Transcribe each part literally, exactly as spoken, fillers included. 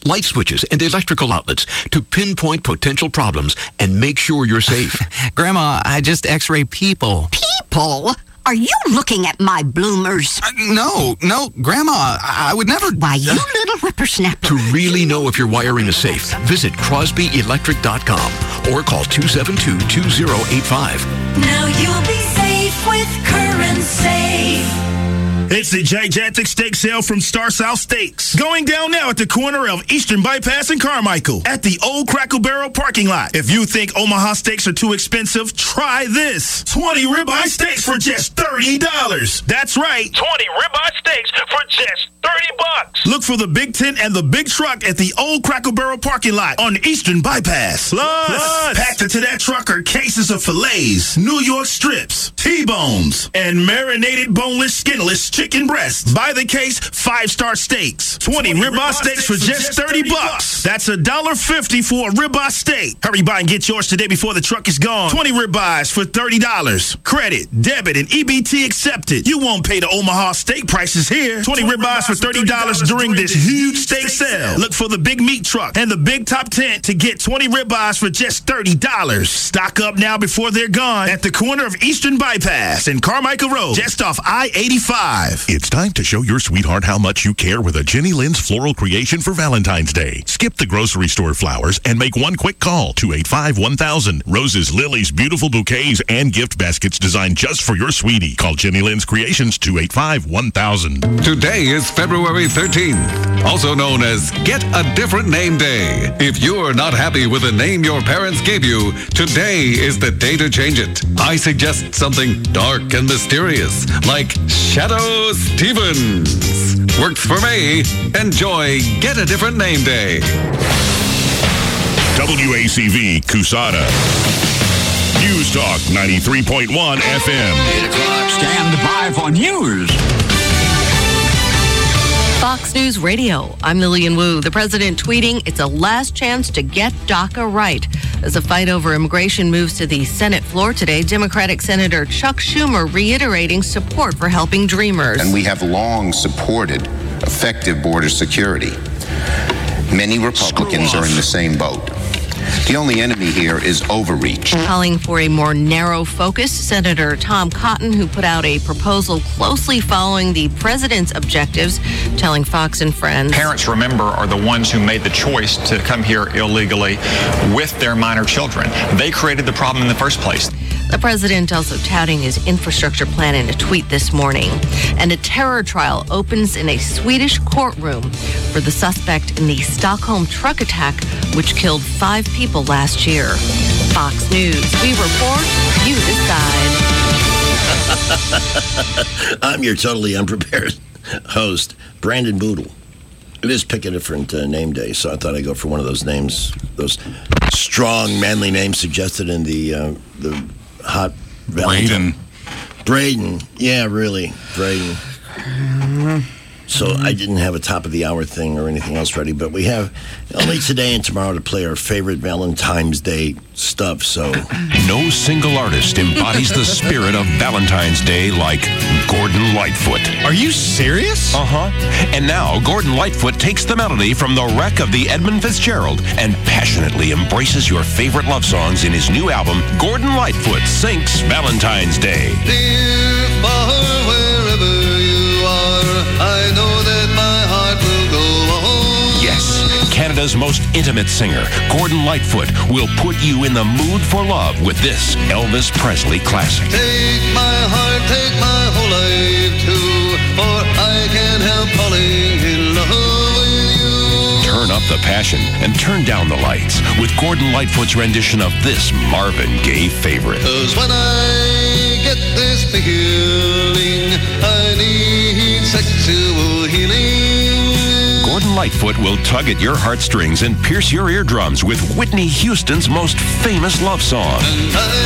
light switches, and electrical outlets to pinpoint potential problems and make sure you're safe. Grandma, I just x-ray people. People? Are you looking at my bloomers? Uh, no, no, Grandma, I, I would never... Why, you little whippersnapper. To really know if your wiring is safe, visit crosby electric dot com or call two seven two, two zero eight five. Now you'll be safe with Current Safe. It's the gigantic steak sale from Star South Steaks. Going down now at the corner of Eastern Bypass and Carmichael at the old Crackle Barrel parking lot. If you think Omaha steaks are too expensive, try this. twenty ribeye steaks for just thirty dollars. That's right. twenty ribeye steaks for just thirty bucks. Look for the Big Tent and the Big Truck at the old Crackle Barrel parking lot on Eastern Bypass. Plus, Plus. packed into that truck are cases of fillets, New York strips, T-bones, and marinated boneless, skinless chicken breasts. Buy the case, five-star steaks. twenty, twenty ribeye steaks for just thirty bucks. That's a dollar fifty for a ribeye steak. Hurry by and get yours today before the truck is gone. twenty ribeyes for thirty dollars. Credit, debit, and E B T accepted. You won't pay the Omaha steak prices here. twenty ribeyes for thirty dollars during this huge steak sale. Look for the big meat truck and the big top tent to get twenty ribeyes for just thirty dollars. Stock up now before they're gone at the corner of Eastern Bypass and Carmichael Road, just off I eighty-five. It's time to show your sweetheart how much you care with a Jenny Lynn's floral creation for Valentine's Day. Skip the grocery store flowers and make one quick call, two eight five, one thousand. Roses, lilies, beautiful bouquets, and gift baskets designed just for your sweetie. Call Jenny Lynn's Creations, two eight five, one thousand. Today is February thirteenth, also known as Get a Different Name Day. If you're not happy with the name your parents gave you, today is the day to change it. I suggest something dark and mysterious, like Shadow Stevens. Works for me. Enjoy Get a Different Name Day. W A C V Cusada. News Talk ninety-three point one F M. eight o'clock, stand by for news. Fox News Radio. I'm Lillian Wu. The president tweeting, it's a last chance to get DACA right. As the fight over immigration moves to the Senate floor today, Democratic Senator Chuck Schumer reiterating support for helping dreamers. And we have long supported effective border security. Many Republicans are in the same boat. The only enemy here is overreach. Calling for a more narrow focus, Senator Tom Cotton, who put out a proposal closely following the president's objectives, telling Fox and Friends. Parents, remember, are the ones who made the choice to come here illegally with their minor children. They created the problem in the first place. The president also touting his infrastructure plan in a tweet this morning. And a terror trial opens in a Swedish courtroom for the suspect in the Stockholm truck attack, which killed five people last year. Fox News. We report, you decide. I'm your totally unprepared host, Brandon Boodle. It is Pick a Different uh, Name Day, so I thought I'd go for one of those names, those strong, manly names suggested in the uh, the hot Valentine. Braden. Braden. Yeah, really. Braden. So I didn't have a top of the hour thing or anything else ready, but we have only today and tomorrow to play our favorite Valentine's Day stuff, so... No single artist embodies the spirit of Valentine's Day like Gordon Lightfoot. Are you serious? Uh-huh. And now, Gordon Lightfoot takes the melody from the wreck of the Edmund Fitzgerald and passionately embraces your favorite love songs in his new album, Gordon Lightfoot Sinks Valentine's Day. Dear far wherever you are, I know that my heart will go on. Yes, Canada's most intimate singer, Gordon Lightfoot, will put you in the mood for love with this Elvis Presley classic. Take my heart, take my whole life too, for I can't help falling in love with you. Turn up the passion and turn down the lights with Gordon Lightfoot's rendition of this Marvin Gaye favorite. 'Cause when I get this feeling, I need sexual healing. Gordon Lightfoot will tug at your heartstrings and pierce your eardrums with Whitney Houston's most famous love song. And I,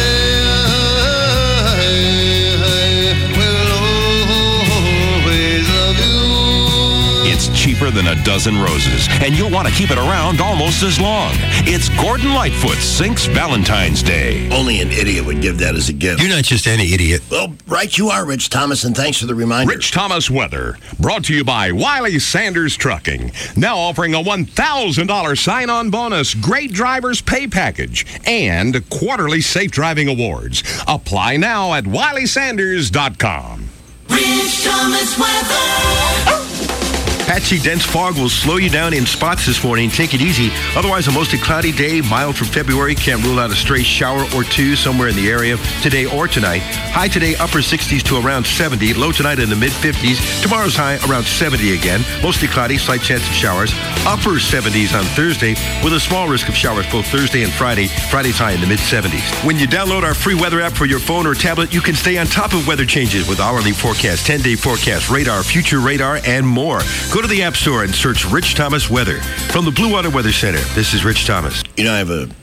I will always love you. It's cheaper than a dozen roses, and you'll want to keep it around almost as long. It's Gordon Lightfoot's Sinks Valentine's Day. Only an idiot would give that as a gift. You're not just any idiot. Well, right you are, Rich Thomas, and thanks for the reminder. Rich Thomas weather, brought to you by Wiley Sanders Trucking. Now offering a one thousand dollars sign-on bonus, great drivers pay package, and quarterly safe driving awards. Apply now at wiley sanders dot com. Rich Thomas weather. Patchy dense fog will slow you down in spots this morning. Take it easy. Otherwise, a mostly cloudy day, mild for February. Can't rule out a stray shower or two somewhere in the area today or tonight. High today, upper sixties to around seventy. Low tonight in the mid-fifties. Tomorrow's high around seventy again. Mostly cloudy, slight chance of showers. Upper seventies on Thursday with a small risk of showers both Thursday and Friday. Friday's high in the mid-seventies. When you download our free weather app for your phone or tablet, you can stay on top of weather changes with hourly forecast, ten-day forecast, radar, future radar, and more. Go to the App Store and search Rich Thomas Weather. From the Blue Water Weather Center, this is Rich Thomas. You know, I have a,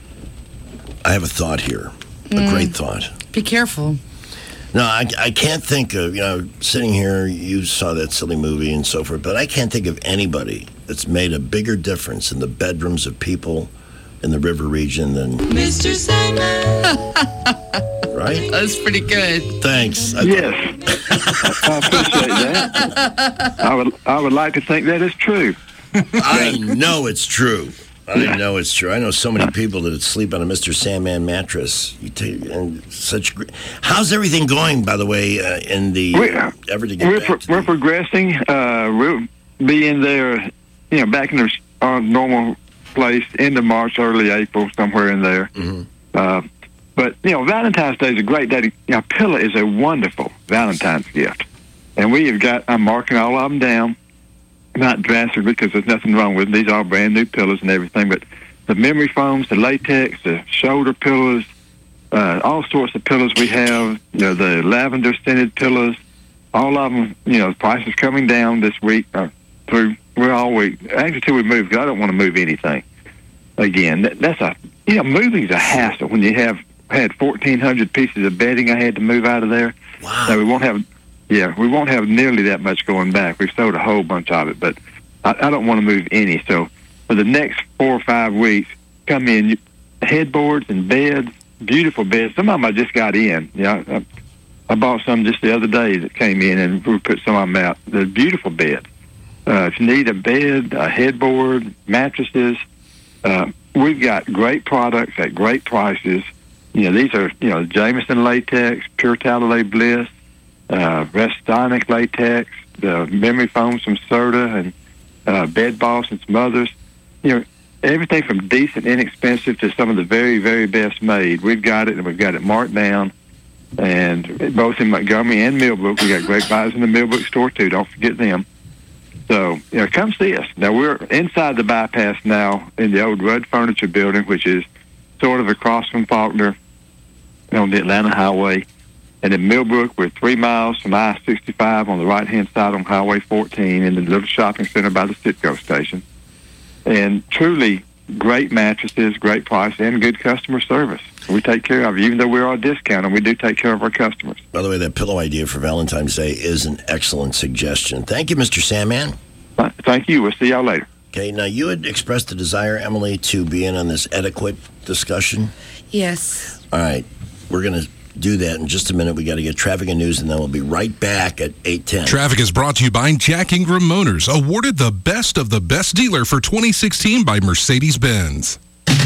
I have a thought here, Mm. a great thought. Be careful. No, I, I can't think of, you know, sitting here, you saw that silly movie and so forth, but I can't think of anybody that's made a bigger difference in the bedrooms of people in the river region than Mister Sandman. Right? That's pretty good. Thanks. I yes. I appreciate that. I would, I would like to think that is true. I know it's true. I yeah. know it's true. I know so many people that sleep on a Mister Sandman mattress. You take and such. Great, how's everything going, by the way, uh, in the we, uh, ever to get we're back pro- to we're the, progressing. Uh, we'll be in there, you know, back in our, our normal place end of March, early April, somewhere in there. Mm-hmm. Uh, but you know, Valentine's Day is a great day. To, you know, pillow is a wonderful Valentine's gift, and we have got. I'm marking all of them down. Not drastically because there's nothing wrong with them. These are all brand new pillows and everything, but the memory foams, the latex, the shoulder pillows, uh, all sorts of pillows we have, you know, the lavender scented pillows, all of them, you know, the price is coming down this week uh, through, we're all week, actually till we move, because I don't want to move anything. Again, that, that's a, you know, moving's a hassle when you have had fourteen hundred pieces of bedding I had to move out of there. Wow. Now we won't have, Yeah, we won't have nearly that much going back. We've sold a whole bunch of it, but I, I don't want to move any. So for the next four or five weeks, come in, headboards and beds, beautiful beds. Some of them I just got in. Yeah, you know, I, I bought some just the other day that came in, and we put some of them out. They're beautiful beds. Uh, if you need a bed, a headboard, mattresses, uh, we've got great products at great prices. You know, these are, you know, Jameson latex, Pure Tallow Bliss, uh, Restonic latex, the memory foams from Serta, and uh, Bed Boss and some others. You know, everything from decent, inexpensive to some of the very, very best made. We've got it, and we've got it marked down. And both in Montgomery and Millbrook, we got great buys in the Millbrook store too. Don't forget them. So, you know, come see us. Now, we're inside the bypass now in the old Rudd Furniture Building, which is sort of across from Faulkner on the Atlanta Highway. And in Millbrook, we're three miles from I sixty-five on the right-hand side on Highway fourteen in the little shopping center by the Citgo station. And truly great mattresses, great price, and good customer service. We take care of you. Even though we're on discount, and we do take care of our customers. By the way, that pillow idea for Valentine's Day is an excellent suggestion. Thank you, Mister Sandman. Thank you. We'll see y'all later. Okay, now you had expressed a desire, Emily, to be in on this etiquette discussion. Yes. All right, we're going to do that in just a minute. We got to get traffic and news, and then we'll be right back at eight ten. Traffic is brought to you by Jack Ingram Motors, awarded the best of the best dealer for twenty sixteen by Mercedes-Benz.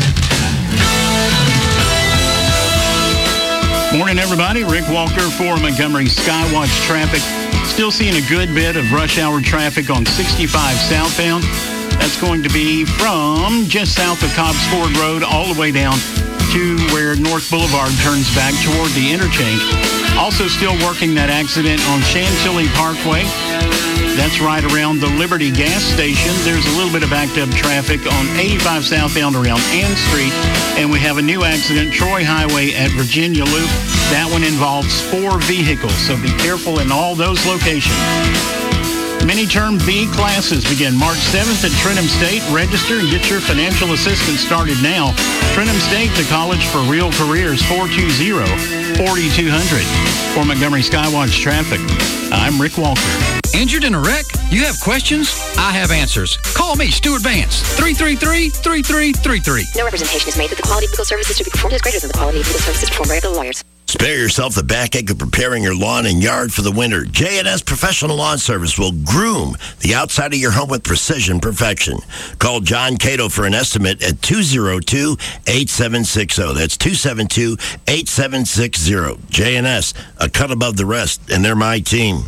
Morning, everybody. Rick Walker for Montgomery Skywatch Traffic. Still seeing a good bit of rush hour traffic on sixty-five southbound. That's going to be from just south of Cobb's Ford Road all the way down to where North Boulevard turns back toward the interchange. Also still working that accident on Chantilly Parkway. That's right around the Liberty gas station. There's a little bit of backed up traffic on eighty-five southbound around Ann Street. And we have a new accident, Troy Highway at Virginia Loop. That one involves four vehicles, so be careful in all those locations. Mini-term B classes begin March seventh at Trenham State. Register and get your financial assistance started now. Trenham State, the College for Real Careers, four two zero, four two zero zero. For Montgomery Skywatch Traffic, I'm Rick Walker. Injured in a wreck? You have questions? I have answers. Call me, Stuart Vance, three three three, three three three three. No representation is made that the quality of legal services to be performed is greater than the quality of legal services performed by other lawyers. Spare yourself the backache of preparing your lawn and yard for the winter. J and S Professional Lawn Service will groom the outside of your home with precision perfection. Call John Cato for an estimate at two oh two, eight seven six oh. That's two seven two, eight seven six oh. J and S, a cut above the rest, and they're my team.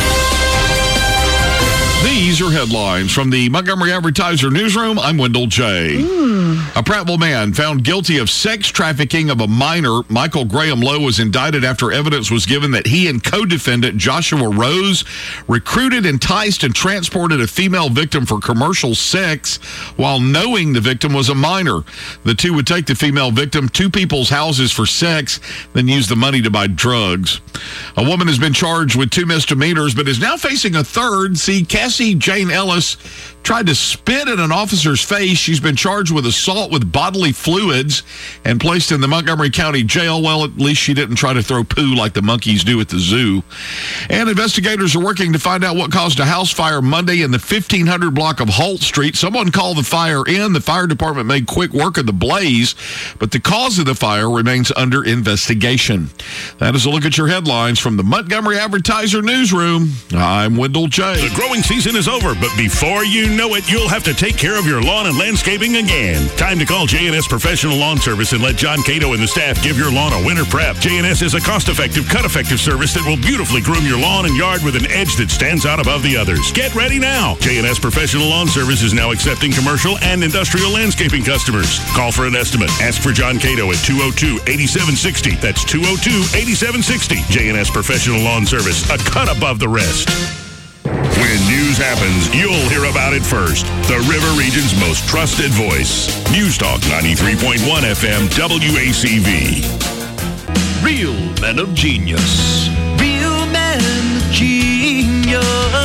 These are headlines from the Montgomery Advertiser newsroom. I'm Wendell J. Ooh. A Prattville man found guilty of sex trafficking of a minor. Michael Graham Lowe was indicted after evidence was given that he and co-defendant Joshua Rose recruited, enticed, and transported a female victim for commercial sex while knowing the victim was a minor. The two would take the female victim to people's houses for sex, then use the money to buy drugs. A woman has been charged with two misdemeanors, but is now facing a third. See, Cassie Jane Ellis tried to spit in an officer's face. She's been charged with assault with bodily fluids and placed in the Montgomery County Jail. Well, at least she didn't try to throw poo like the monkeys do at the zoo. And investigators are working to find out what caused a house fire Monday in the fifteen hundred block of Holt Street. Someone called the fire in. The fire department made quick work of the blaze, but the cause of the fire remains under investigation. That is a look at your headlines from the Montgomery Advertiser newsroom. I'm Wendell J. The growing season is over, but before you know it, you'll have to take care of your lawn and landscaping again. Time to call J and S Professional Lawn Service and let John Cato and the staff give your lawn a winter prep. J and S is a cost-effective, cut-effective service that will beautifully groom your lawn and yard with an edge that stands out above the others. Get ready now. J and S Professional Lawn Service is now accepting commercial and industrial landscaping customers. Call for an estimate. Ask for John Cato at two oh two, eight seven six oh. That's two oh two, eight seven six oh. J and S Professional Lawn Service, a cut above the rest. When news happens, you'll hear about it first. The River Region's most trusted voice. News Talk ninety-three point one F M W A C V. Real men of genius. Real men of genius.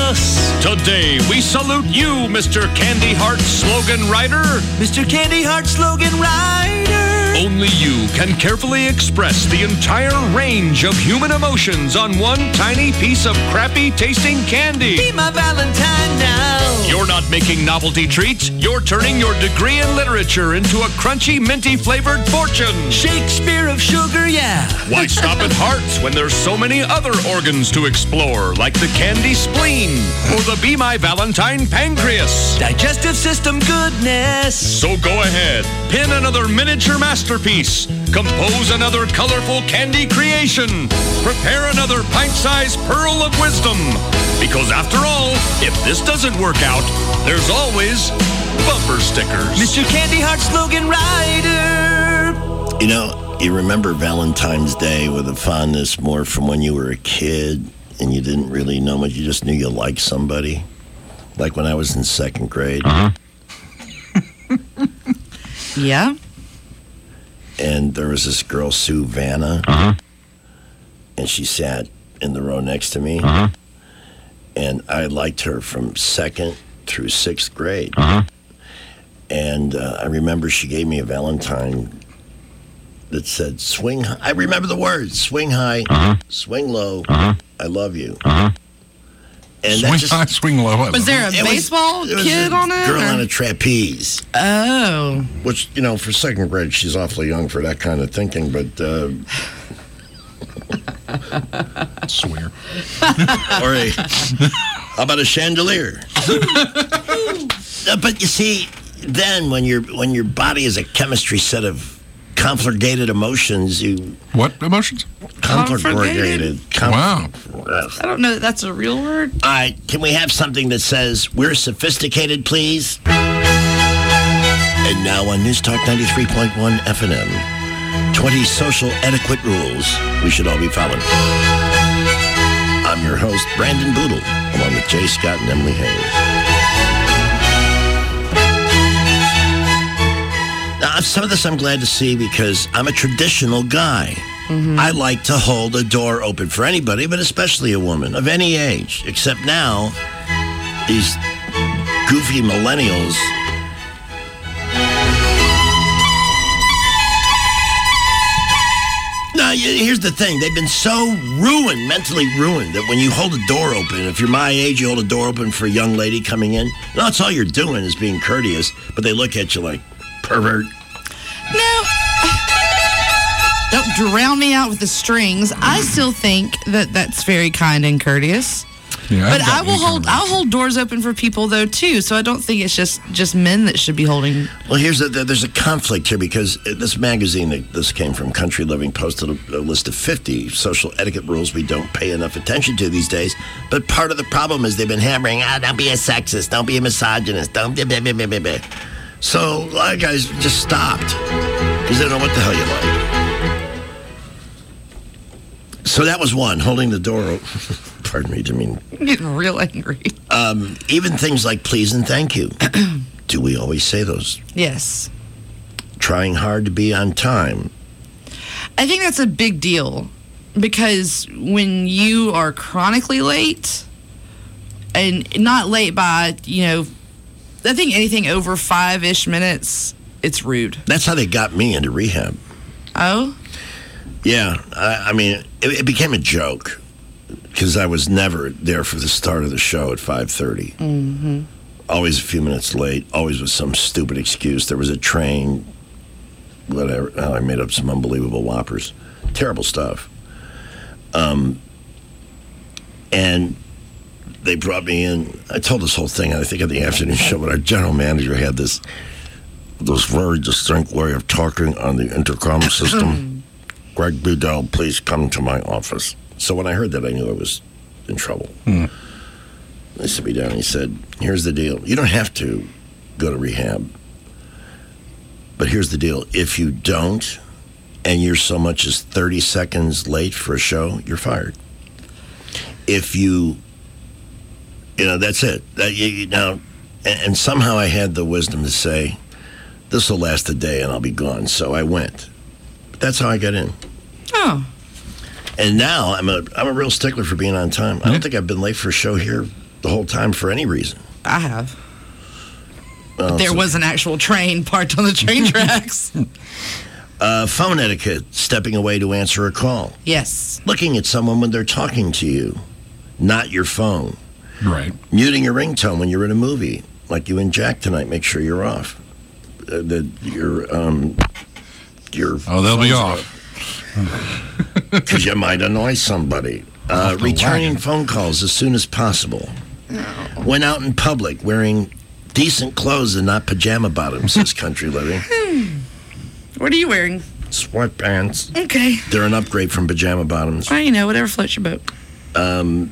Today we salute you, Mister Candy Heart Slogan Writer. Mister Candy Heart Slogan Writer. Only you can carefully express the entire range of human emotions on one tiny piece of crappy tasting candy. Be my Valentine now. You're not making novelty treats. You're turning your degree in literature into a crunchy, minty flavored fortune. Shakespeare of sugar, yeah. Why stop at hearts when there's so many other organs to explore, like the candy spleen or the Be My Valentine pancreas? Digestive system goodness. So go ahead, pin another miniature masterpiece, compose another colorful candy creation, prepare another pint-sized pearl of wisdom. Because after all, if this doesn't work out, there's always bumper stickers. Mister Candy Heart Slogan Writer. You know, you remember Valentine's Day with a fondness more from when you were a kid and you didn't really know much. You just knew you liked somebody. Like when I was in second grade. Uh-huh. Yeah. And there was this girl, Sue Vanna. Uh-huh. And she sat in the row next to me. Uh-huh. And I liked her from second through sixth grade. Uh-huh. And uh, I remember she gave me a Valentine that said, swing high. I remember the words, swing high, uh-huh. swing low, uh-huh. I love you. Uh-huh. And swing that just, high, swing low. I Was there a it baseball was, it was kid a on it? girl or? on a trapeze. Oh. Which, you know, for second grade, she's awfully young for that kind of thinking, but... Uh, Swear. Or a, how about a chandelier? Uh, but you see, then when your when your body is a chemistry set of conflagrated emotions, you what emotions? Conflagrated. Conf- wow. I don't know that that's a real word. All right, can we have something that says we're sophisticated, please? And now on News Talk ninety-three point one F M, twenty social etiquette rules we should all be following. I'm your host, Brandon Boodle, along with Jay Scott and Emily Hayes. Now, some of this I'm glad to see because I'm a traditional guy. Mm-hmm. I like to hold a door open for anybody, but especially a woman of any age. Except now, these goofy millennials... Now, you here's the thing. They've been so ruined, mentally ruined, that when you hold a door open, if you're my age, you hold a door open for a young lady coming in, that's all you're doing is being courteous, but they look at you like, pervert. No. Don't drown me out with the strings. I still think that that's very kind and courteous. Yeah, but I will hold. I'll hold doors open for people though too. So I don't think it's just just men that should be holding. Well, here's a, there's a conflict here because this magazine that this came from, Country Living, posted a, a list of fifty social etiquette rules we don't pay enough attention to these days. But part of the problem is they've been hammering, ah, don't be a sexist, don't be a misogynist, don't be. Blah, blah, blah, blah, blah. So a lot of guys just stopped because they don't know what the hell you like. So that was one, holding the door open. Pardon me, Jameen. I'm getting real angry. Um, even things like please and thank you. Do we always say those? Yes. Trying hard to be on time. I think that's a big deal because when you are chronically late, and not late by, you know, I think anything over five-ish minutes, it's rude. That's how they got me into rehab. Oh? Yeah. I, I mean, it, it became a joke because I was never there for the start of the show at five thirty. Mm-hmm. Always a few minutes late, always with some stupid excuse. There was a train, whatever. Oh, I made up some unbelievable whoppers. Terrible stuff. Um, and they brought me in. I told this whole thing, I think, at the afternoon show, but our general manager had this, this very distinct way of talking on the intercom system. Greg Bedell, please come to my office. So when I heard that, I knew I was in trouble. Hmm. They sit me down and he said, here's the deal. You don't have to go to rehab. But here's the deal. If you don't, and you're so much as thirty seconds late for a show, you're fired. If you, you know, that's it. That, you, you, now, and, and somehow I had the wisdom to say, this will last a day and I'll be gone. So I went. But that's how I got in. Oh. And now I'm a I'm a real stickler for being on time. I don't think I've been late for a show here the whole time for any reason. I have. Well, there so, was an actual train parked on the train tracks. uh, phone etiquette, stepping away to answer a call. Yes. Looking at someone when they're talking to you, not your phone. Right. Muting your ringtone when you're in a movie, like you and Jack tonight. Make sure you're off. Uh, the, your, um, your oh, they'll be off. Because you might annoy somebody. Uh, returning phone calls as soon as possible. No. Went out in public wearing decent clothes and not pajama bottoms, says Country Living. Hmm. What are you wearing? Sweatpants. Okay. They're an upgrade from pajama bottoms. Well, you know, whatever floats your boat. Um,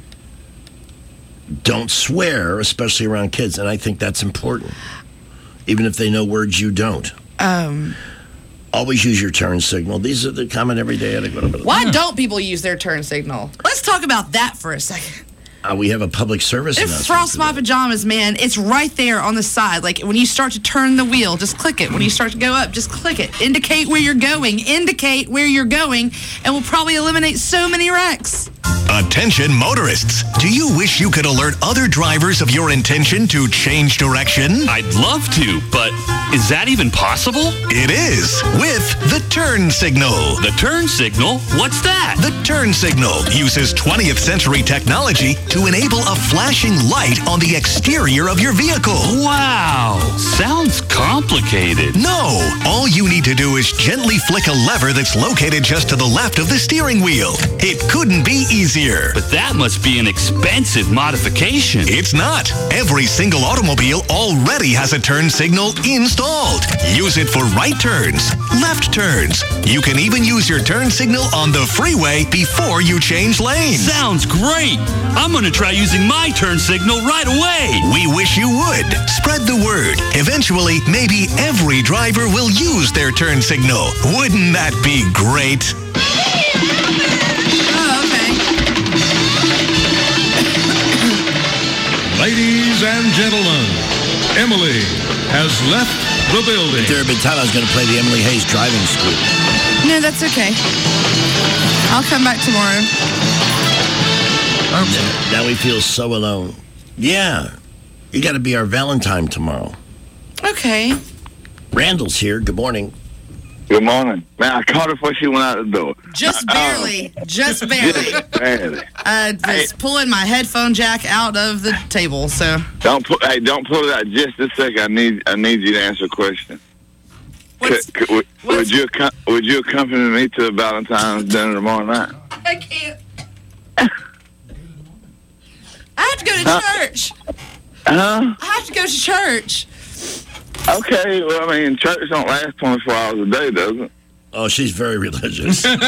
don't swear, especially around kids, and I think that's important. Even if they know words you don't. Um... Always use your turn signal. These are the common everyday etiquette. Why don't people use their turn signal? Let's talk about that for a second. Uh, we have a public service If announcement. Frost My Pajamas, man, it's right there on the side. Like, when you start to turn the wheel, just click it. When you start to go up, just click it. Indicate where you're going. Indicate where you're going, and we'll probably eliminate so many wrecks. Attention motorists. Do you wish you could alert other drivers of your intention to change direction? I'd love to, but is that even possible? It is, with the turn signal. The turn signal? What's that? The turn signal uses twentieth century technology to enable a flashing light on the exterior of your vehicle. Wow, sounds complicated. No, all you need to do is gently flick a lever that's located just to the left of the steering wheel. It couldn't be easier. But that must be an expensive modification. It's not. Every single automobile already has a turn signal installed. Use it for right turns, left turns. You can even use your turn signal on the freeway before you change lanes. Sounds great. I'm going to try using my turn signal right away. We wish you would. Spread the word. Eventually, maybe every driver will use their turn signal. Wouldn't that be great? Ladies and gentlemen, Emily has left the building. There had been time I was going to play the Emily Hayes driving school. No, that's okay. I'll come back tomorrow. Now, now we feel so alone. Yeah, you got to be our Valentine tomorrow. Okay. Randall's here. Good morning. Good morning. Man, I caught her before she went out the door. Just barely. Uh, just barely. Just barely. I was hey. pulling my headphone jack out of the table, so. Don't pull, hey, don't pull it out just a second. I need I need you to answer a question. Could, could, would, would, you, would you accompany me to the Valentine's dinner tomorrow night? I can't. I have to go to huh? church. Huh? I have to go to church. Okay, well, I mean, church don't last twenty-four hours a day, does it? Oh, she's very religious. I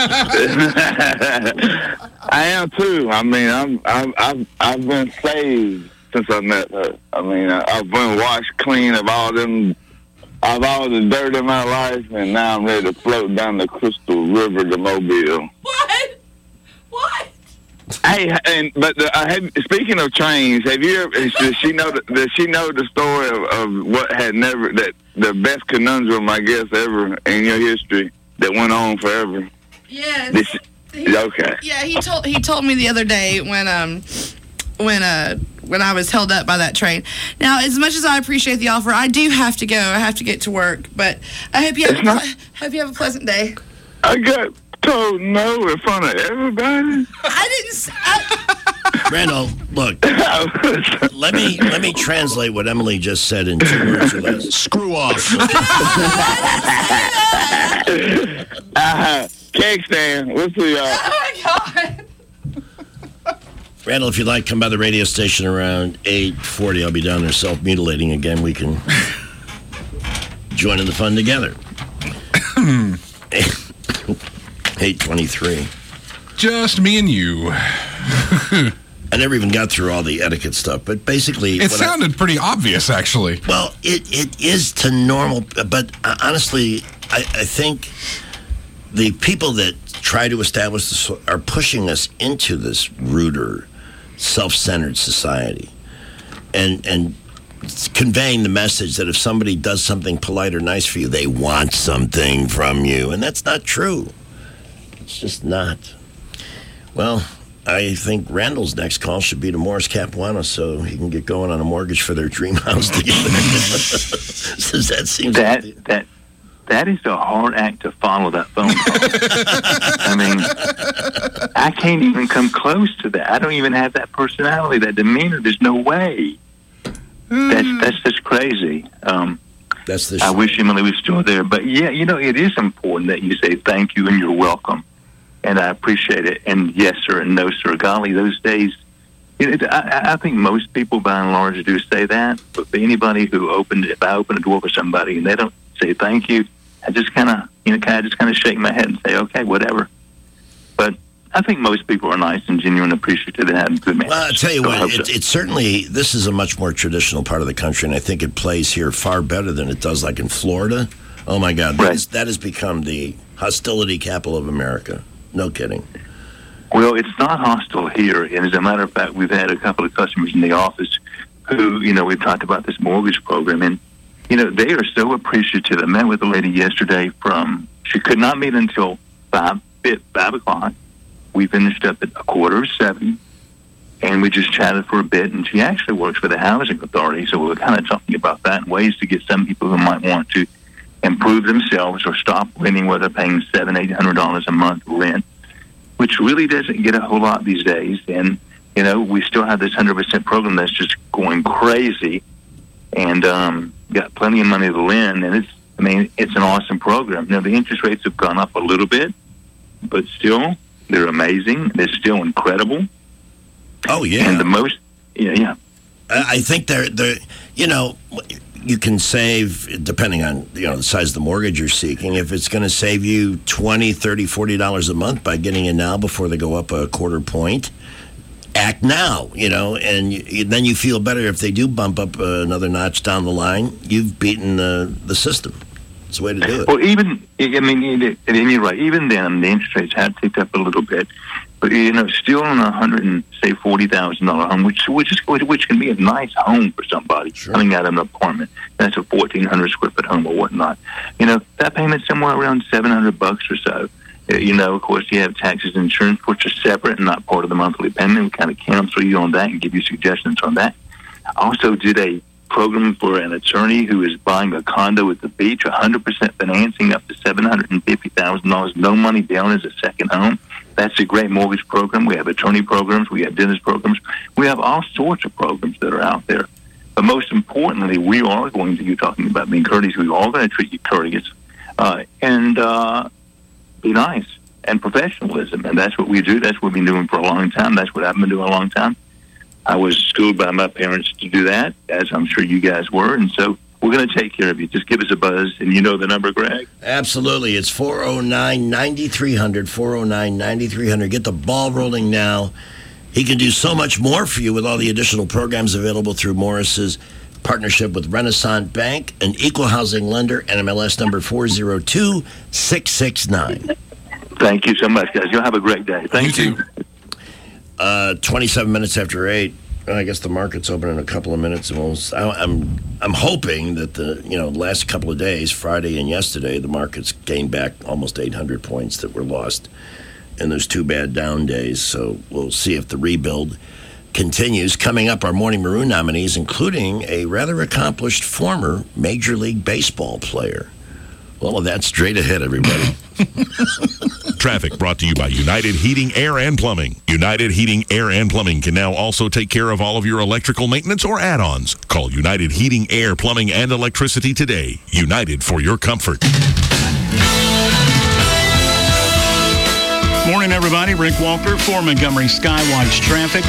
am too. I mean, I'm, I'm, I've, I've been saved since I met her. I mean, I, I've been washed clean of all them, of all the dirt in my life, and now I'm ready to float down the Crystal River to Mobile. What? What? Hey, and but the, uh, have, speaking of trains, have you ever? Does she know? The, does she know the story of, of what had never that the best conundrum, I guess, ever in your history that went on forever? Yes. She, he, okay. Yeah, he told he told me the other day when um when uh when I was held up by that train. Now, as much as I appreciate the offer, I do have to go. I have to get to work, but I hope you have a, not, hope you have a pleasant day. I got. told no in front of everybody. I didn't. I... Randall, look. let me let me translate what Emily just said in two words or less. Screw off. uh, Cake stand. We'll see y'all. Oh my God. Randall, if you'd like, come by the radio station around eight forty. I'll be down there self-mutilating again. We can join in the fun together. eight twenty-three. Just me and you. I never even got through all the etiquette stuff, but basically... It sounded I, pretty obvious, actually. Well, it, it is to normal, but uh, honestly, I, I think the people that try to establish this are pushing us into this ruder, self-centered society. And, and conveying the message that if somebody does something polite or nice for you, they want something from you. And that's not true. It's just not. Well, I think Randall's next call should be to Morris Capuano so he can get going on a mortgage for their dream house together. Since that seems that like that that is a hard act to follow, that phone call. I mean, I can't even come close to that. I don't even have that personality, that demeanor. There's no way. That's that's just crazy. Um, that's the. I wish Emily was still there, but yeah, you know, it is important that you say thank you and you're welcome. And I appreciate it. And yes, sir, and no, sir. Golly, those days, it, I, I think most people, by and large, do say that. But for anybody who opened, if I open a door for somebody and they don't say thank you, I just kind of, you know, kind of just kind of shake my head and say, okay, whatever. But I think most people are nice and genuine, appreciative, and have good manners. Well, I'll tell you so what, so. it, it's certainly, this is a much more traditional part of the country, and I think it plays here far better than it does like in Florida. Oh, my God. That, right. is, that has become the hostility capital of America. No kidding. Well, it's not hostile here. And as a matter of fact, we've had a couple of customers in the office who, you know, we've talked about this mortgage program. And, you know, they are so appreciative. I met with a lady yesterday from, she could not meet until five, five o'clock. We finished up at a quarter of seven. And we just chatted for a bit. And she actually works for the Housing Authority. So we were kind of talking about that and ways to get some people who might want to improve themselves or stop renting where they're paying seven, eight hundred dollars a month rent, which really doesn't get a whole lot these days. And you know, we still have this hundred percent program that's just going crazy, and um, got plenty of money to lend. And it's, I mean, it's an awesome program. Now the interest rates have gone up a little bit, but still, they're amazing. They're still incredible. Oh yeah, and the most, yeah, yeah. I think they're they're you know. You can save, depending on, you know, the size of the mortgage you're seeking, if it's going to save you twenty dollars, thirty dollars, forty dollars a month by getting in now before they go up a quarter point, act now, you know, and you, then you feel better if they do bump up uh, another notch down the line. You've beaten the, the system. It's the way to do it. Well, even, I mean, and you're right, even then, the interest rates have ticked up a little bit. But, you know, still on a hundred and say forty thousand dollar home, which which is which can be a nice home for somebody sure. coming out of an apartment. That's a fourteen hundred square foot home or whatnot. You know, that payment's somewhere around seven hundred bucks or so. You know, of course, you have taxes and insurance, which are separate and not part of the monthly payment. We kind of counsel you on that and give you suggestions on that. I also did a program for an attorney who is buying a condo at the beach, one hundred percent financing up to seven hundred fifty thousand dollars, no money down as a second home. That's a great mortgage program. We have attorney programs. We have dentist programs. We have all sorts of programs that are out there. But most importantly, we are going to, you're talking about being courteous, we're all going to treat you courteous uh, and uh, be nice and professionalism. And that's what we do. That's what we've been doing for a long time. That's what I've been doing a long time. I was schooled by my parents to do that, as I'm sure you guys were. And so we're going to take care of you. Just give us a buzz, and you know the number, Greg? Absolutely. It's four oh nine, nine three hundred, four oh nine, nine three hundred. Get the ball rolling now. He can do so much more for you with all the additional programs available through Morris's partnership with Renaissance Bank, an equal housing lender, N M L S number four oh two, six six nine. Thank you so much, guys. You'll have a great day. Thank you. you. Uh, twenty-seven minutes after eight. I guess the market's open in a couple of minutes, and we'll, I'm I'm hoping that the you know last couple of days, Friday and yesterday, the market's gained back almost eight hundred points that were lost in those two bad down days. So we'll see if the rebuild continues. Coming up, our Morning Maroon nominees, including a rather accomplished former Major League Baseball player. Well, that's straight ahead, everybody. Traffic brought to you by United Heating, Air, and Plumbing. United Heating, Air, and Plumbing can now also take care of all of your electrical maintenance or add-ons. Call United Heating, Air, Plumbing, and Electricity today. United for your comfort. Morning, everybody. Rick Walker for Montgomery Skywatch Traffic.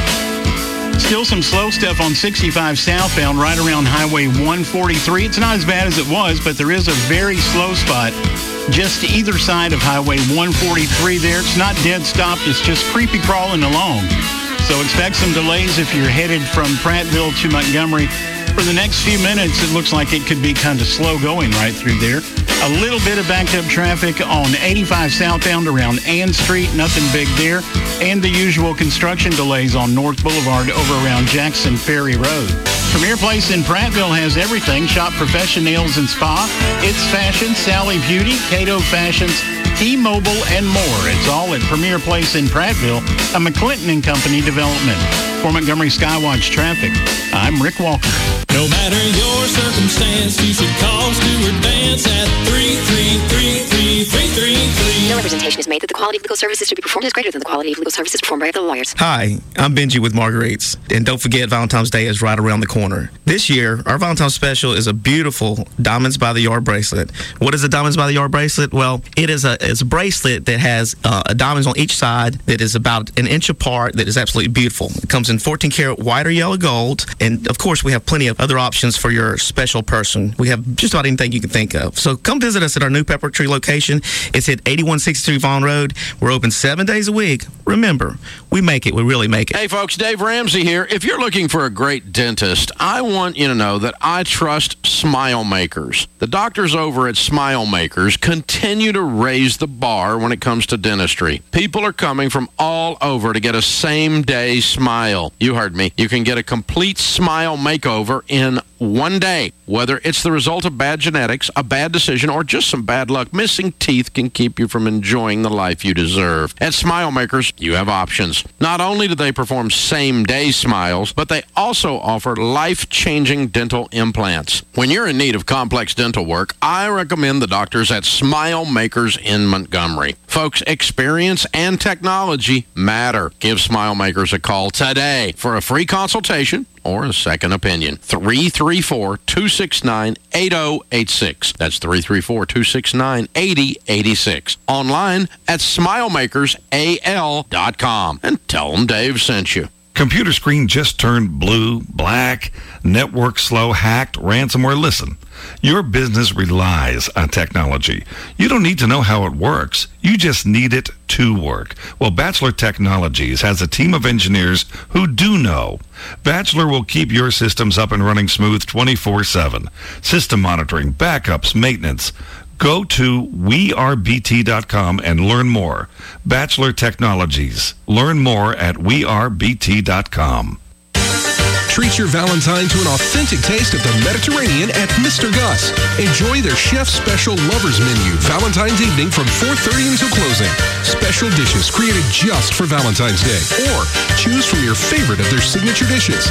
Still some slow stuff on sixty-five southbound right around Highway one forty-three. It's not as bad as it was, but there is a very slow spot just to either side of Highway one forty-three there. It's not dead stopped. It's just creepy crawling along. So expect some delays if you're headed from Prattville to Montgomery. For the next few minutes, it looks like it could be kind of slow going right through there. A little bit of backed up traffic on eighty-five southbound around Ann Street. Nothing big there. And the usual construction delays on North Boulevard over around Jackson Ferry Road. Premier Place in Prattville has everything. Shop Profession Nails and Spa, It's Fashion, Sally Beauty, Cato Fashions, T-Mobile, and more. It's all at Premier Place in Prattville, a McClinton and Company development. For Montgomery Skywatch Traffic, I'm Rick Walker. No matter your circumstance, you should call Stuart Vance at three three three, three three three three. No representation is made that the quality of legal services to be performed is greater than the quality of legal services performed by other lawyers. Hi, I'm Benji with Marguerite's. And don't forget, Valentine's Day is right around the corner. This year, our Valentine's special is a beautiful Diamonds by the Yard bracelet. What is a Diamonds by the Yard bracelet? Well, it is a, it's a bracelet that has uh, diamonds on each side that is about an inch apart that is absolutely beautiful. It comes in fourteen karat white or yellow gold. And, of course, we have plenty of other options for your special person. We have just about anything you can think of. So come visit us at our new Pepper Tree location. It's at eighty-one sixty-three Vaughn Road. We're open seven days a week. Remember, we make it. We really make it. Hey, folks, Dave Ramsey here. If you're looking for a great dentist, I want you to know that I trust Smile Makers. The doctors over at Smile Makers continue to raise the bar when it comes to dentistry. People are coming from all over to get a same-day smile. You heard me. You can get a complete smile makeover in one day. Whether it's the result of bad genetics, a bad decision, or just some bad luck, missing teeth can keep you from enjoying the life you deserve. At Smile Makers, you have options. Not only do they perform same-day smiles, but they also offer life-changing dental implants. When you're in need of complex dental work, I recommend the doctors at Smile Makers in Montgomery. Folks, experience and technology matter. Give Smile Makers a call today for a free consultation or a second opinion. three three four, two six nine, eight oh eight six. That's three three four, two six nine, eight oh eight six. Online at smile makers a l dot com. And tell them Dave sent you. Computer screen just turned blue, black, network slow, hacked, ransomware. Listen, your business relies on technology. You don't need to know how it works. You just need it to work. Well, Bachelor Technologies has a team of engineers who do know. Bachelor will keep your systems up and running smooth twenty-four seven. System monitoring, backups, maintenance. Go to we are b t dot com and learn more. Bachelor Technologies. Learn more at we are b t dot com. Treat your Valentine to an authentic taste of the Mediterranean at Mister Gus. Enjoy their chef's special lovers menu Valentine's evening from four thirty until closing. Special dishes created just for Valentine's Day. Or choose from your favorite of their signature dishes. Come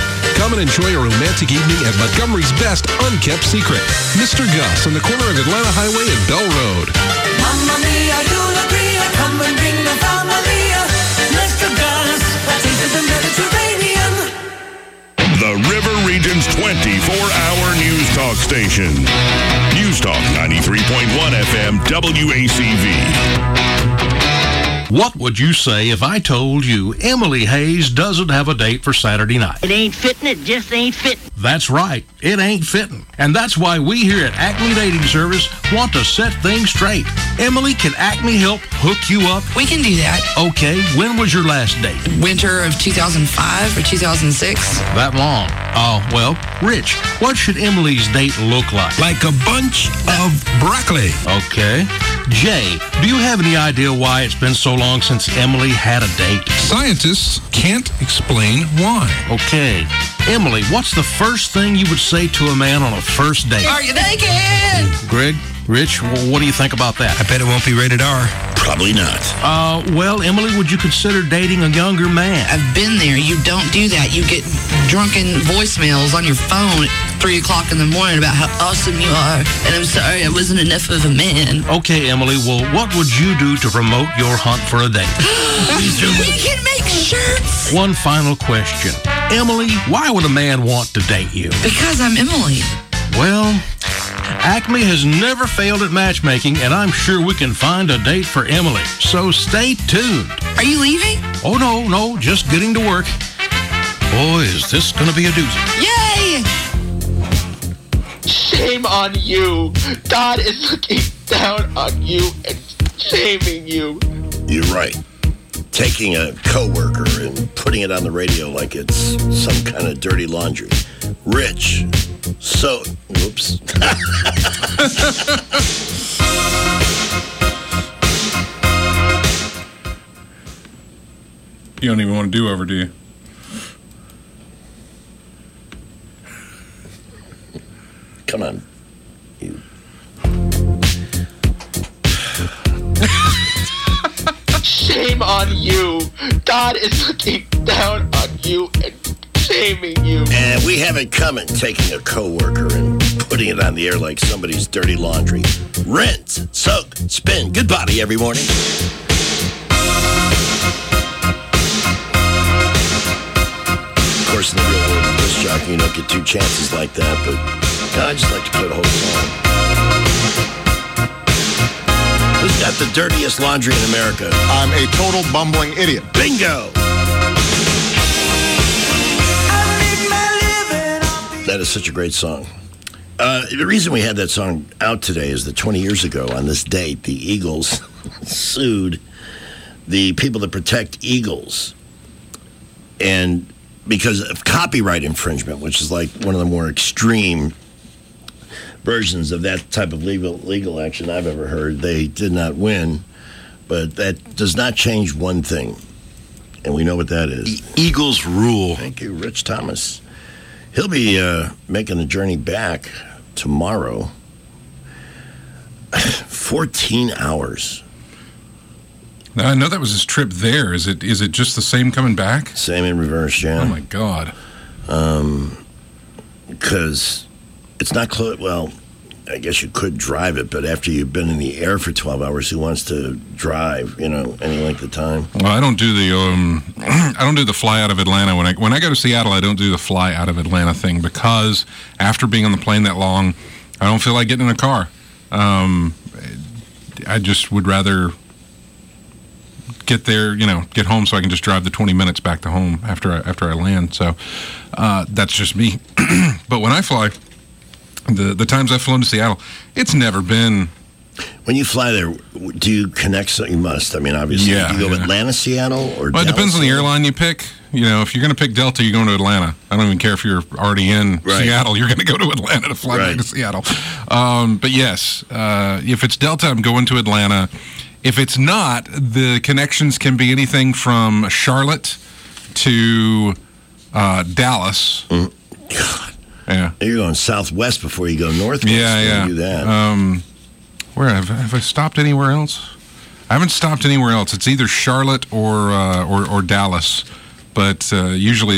Come and enjoy a romantic evening at Montgomery's best unkept secret, Mister Gus, on the corner of Atlanta Highway and Bell Road. Mamma mia, you'll agree. Come and bring the family. Mister Gus, a taste of the Mediterranean. The River Region's twenty-four hour news talk station. News Talk ninety-three point one F M W A C V. What would you say if I told you Emily Hayes doesn't have a date for Saturday night? It ain't fitting, it just ain't fitting. That's right, it ain't fitting. And that's why we here at Acme Dating Service want to set things straight. Emily, can Acme help hook you up? We can do that. Okay, when was your last date? Winter of two thousand five or two thousand six. That long. Oh, well, Rich, what should Emily's date look like? Like a bunch of broccoli. Okay. Jay, do you have any idea why it's been so long since Emily had a date? Scientists can't explain why. Okay. Emily, what's the first thing you would say to a man on a first date? Are you naked? Greg, Rich, what do you think about that? I bet it won't be rated R. Probably not. Uh, well, Emily, would you consider dating a younger man? I've been there. You don't do that. You get drunken voicemails on your phone at three o'clock in the morning about how awesome you are. And I'm sorry, I wasn't enough of a man. Okay, Emily, well, what would you do to promote your hunt for a date? We can make shirts. One final question. Emily, why would a man want to date you? Because I'm Emily. Well, Acme has never failed at matchmaking, and I'm sure we can find a date for Emily. So stay tuned. Are you leaving? Oh, no, no, just getting to work. Boy, is this going to be a doozy. Yay! Shame on you. God is looking down on you and shaming you. You're right. Taking a coworker and putting it on the radio like it's some kind of dirty laundry. Rich. So, whoops. You don't even want to do over, do you? Come on. You. Shame on you. God is looking down on you and shaming you. And we have it coming, taking a coworker and putting it on the air like somebody's dirty laundry. Rinse, soak, spin. Good body every morning. Of course, in the real world of disc jockey, you don't get two chances like that, but I just like to play the whole song. Who's got the dirtiest laundry in America? I'm a total bumbling idiot. Bingo! That is such a great song. Uh, the reason we had that song out today is that twenty years ago on this date, the Eagles sued the people that protect eagles. And because of copyright infringement, which is like one of the more extreme versions of that type of legal legal action I've ever heard, they did not win. But that does not change one thing. And we know what that is. E- Eagles rule. Thank you, Rich Thomas. He'll be uh, making the journey back tomorrow. fourteen hours. Now, I know that was his trip there. Is it? Is it just the same coming back? Same in reverse, yeah. Oh, my God. Um, because it's not close. Well, I guess you could drive it, but after you've been in the air for twelve hours, who wants to drive, you know, any length of time? Well, I don't do the um, I don't do the fly out of Atlanta. When I when I go to Seattle, I don't do the fly out of Atlanta thing because after being on the plane that long, I don't feel like getting in a car. Um, I just would rather get there, you know, get home so I can just drive the twenty minutes back to home after I, after I land. So uh, that's just me. But when I fly, the the times I've flown to Seattle, it's never been. When you fly there, do you connect? So you must. I mean, obviously, yeah, do you go yeah. Atlanta, Seattle, or? Well, it Dallas, depends on the Seattle? airline you pick. You know, if you're going to pick Delta, you're going to Atlanta. I don't even care if you're already in Right. Seattle. You're going to go to Atlanta to fly Right. back to Seattle. Um, but yes, uh, if it's Delta, I'm going to Atlanta. If it's not, the connections can be anything from Charlotte to uh, Dallas. Mm. God. Yeah. You're going southwest before you go northwest. Yeah, when yeah. you do that. Um, where have, have I stopped anywhere else? I haven't stopped anywhere else. It's either Charlotte or uh, or, or Dallas, but uh, usually it's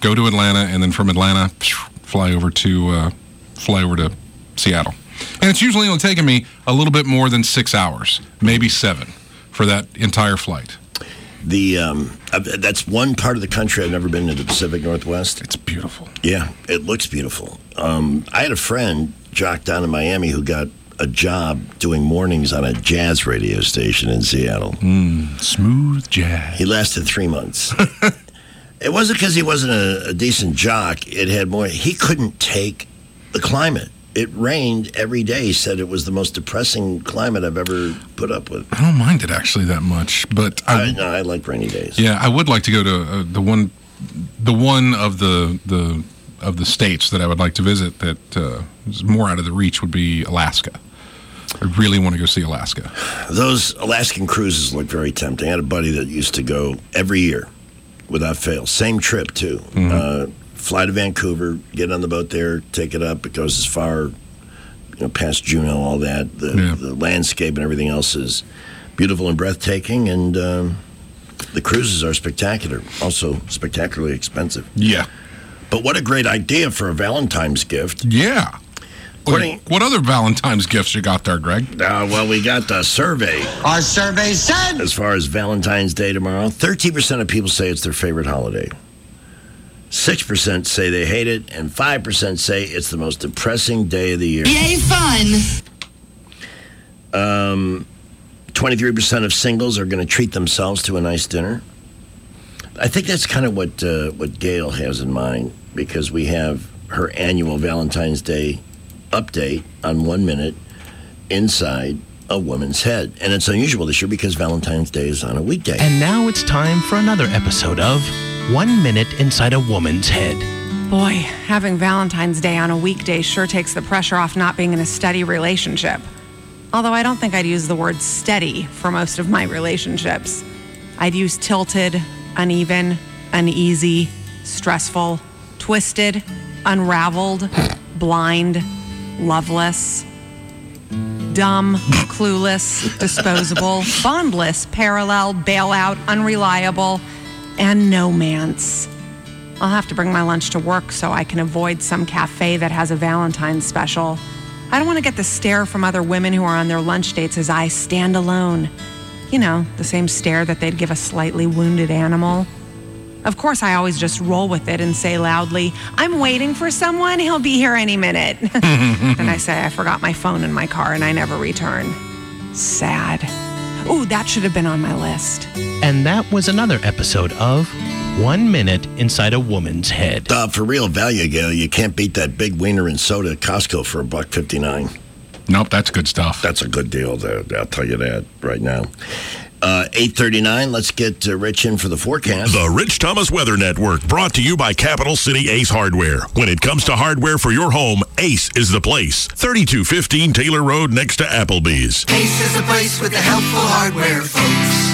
go to Atlanta, and then from Atlanta, fly over to uh, fly over to Seattle. And it's usually only taking me a little bit more than six hours, maybe seven, for that entire flight. The um, that's one part of the country I've never been to, the Pacific Northwest. It's beautiful. Yeah, it looks beautiful. Um, I had a friend, Jock, down in Miami, who got a job doing mornings on a jazz radio station in Seattle. Mm, smooth jazz. He lasted three months. It wasn't because he wasn't a, a decent jock. It had more. He couldn't take the climate. It rained every day. He said it was the most depressing climate I've ever put up with. I don't mind it actually that much, but I, I, no, I like rainy days. Yeah, I would like to go to uh, the one, the one of the the of the states that I would like to visit that uh, is more out of the reach would be Alaska. I really want to go see Alaska. Those Alaskan cruises look very tempting. I had a buddy that used to go every year without fail. Same trip too. Mm-hmm. Uh, Fly to Vancouver, get on the boat there, take it up. It goes as far, you know, past Juneau, all that. The, yeah. the landscape and everything else is beautiful and breathtaking, and um, the cruises are spectacular. Also spectacularly expensive. Yeah. But what a great idea for a Valentine's gift. Yeah. According, what other Valentine's gifts you got there, Greg? Uh, well, we got the survey. Our survey said, as far as Valentine's Day tomorrow, thirteen percent of people say it's their favorite holiday. six percent say they hate it, and five percent say it's the most depressing day of the year. Yay, fun! Um, twenty-three percent of singles are going to treat themselves to a nice dinner. I think that's kind of what uh, what Gail has in mind, because we have her annual Valentine's Day update on One Minute Inside a Woman's Head. And it's unusual this year because Valentine's Day is on a weekday. And now it's time for another episode of One Minute Inside a Woman's Head. Boy, having Valentine's Day on a weekday sure takes the pressure off not being in a steady relationship. Although I don't think I'd use the word steady for most of my relationships. I'd use tilted, uneven, uneasy, stressful, twisted, unraveled, blind, loveless, dumb, clueless, disposable, bondless, parallel, bailout, unreliable, and no-man's. I'll have to bring my lunch to work so I can avoid some cafe that has a Valentine's special. I don't want to get the stare from other women who are on their lunch dates as I stand alone. You know, the same stare that they'd give a slightly wounded animal. Of course, I always just roll with it and say loudly, I'm waiting for someone, he'll be here any minute. And I say I forgot my phone in my car and I never return. Sad. Ooh, that should have been on my list. And that was another episode of One Minute Inside a Woman's Head. Uh, for real value, Gail, you can't beat that big wiener and soda at Costco for a buck fifty-nine. Nope, that's good stuff. That's a good deal, though. I'll tell you that right now. Uh, eight thirty-nine, let's get uh, Rich in for the forecast. The Rich Thomas Weather Network, brought to you by Capital City Ace Hardware. When it comes to hardware for your home, Ace is the place. thirty-two fifteen Taylor Road next to Applebee's. Ace is the place with the helpful hardware, folks.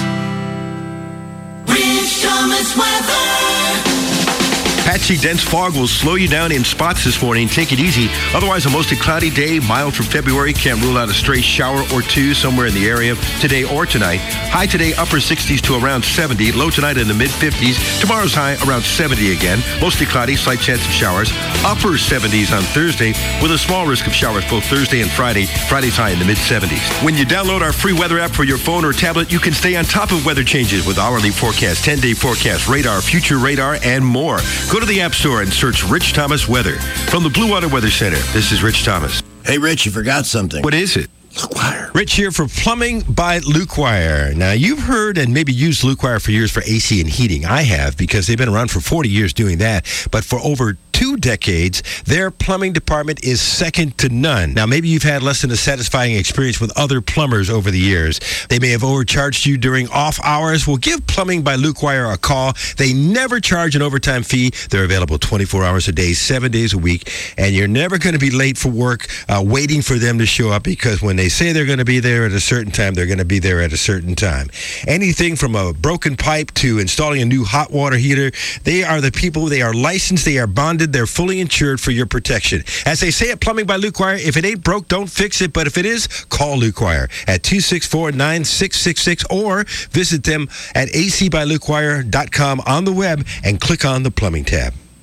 Rich Thomas Weather. Patchy dense fog will slow you down in spots this morning. Take it easy. Otherwise, a mostly cloudy day, mild for February. Can't rule out a stray shower or two somewhere in the area today or tonight. High today, upper sixties to around seventy. Low tonight in the mid-fifties. Tomorrow's high around seventy again. Mostly cloudy, slight chance of showers. Upper seventies on Thursday with a small risk of showers both Thursday and Friday. Friday's high in the mid-seventies. When you download our free weather app for your phone or tablet, you can stay on top of weather changes with hourly forecast, ten-day forecast, radar, future radar, and more. Go to the App Store and search Rich Thomas Weather. From the Blue Water Weather Center, this is Rich Thomas. Hey, Rich, you forgot something. What is it? Luke Wire. Rich here for Plumbing by Luke Wire. Now, you've heard and maybe used Luke Wire for years for A C and heating. I have, because they've been around for forty years doing that. But for over two decades, their plumbing department is second to none. Now, maybe you've had less than a satisfying experience with other plumbers over the years. They may have overcharged you during off hours. Well, give Plumbing by Luke Wire a call. They never charge an overtime fee. They're available twenty-four hours a day, seven days a week. And you're never going to be late for work uh, waiting for them to show up, because when they say they're going to be there at a certain time, they're going to be there at a certain time. Anything from a broken pipe to installing a new hot water heater, they are the people. They are licensed. They are bonded. They're fully insured for your protection. As they say at Plumbing by Luke Wire, if it ain't broke, don't fix it. But if it is, call Luke Wire at two six four, nine six six six or visit them at a c by luke wire dot com on the web and click on the plumbing tab.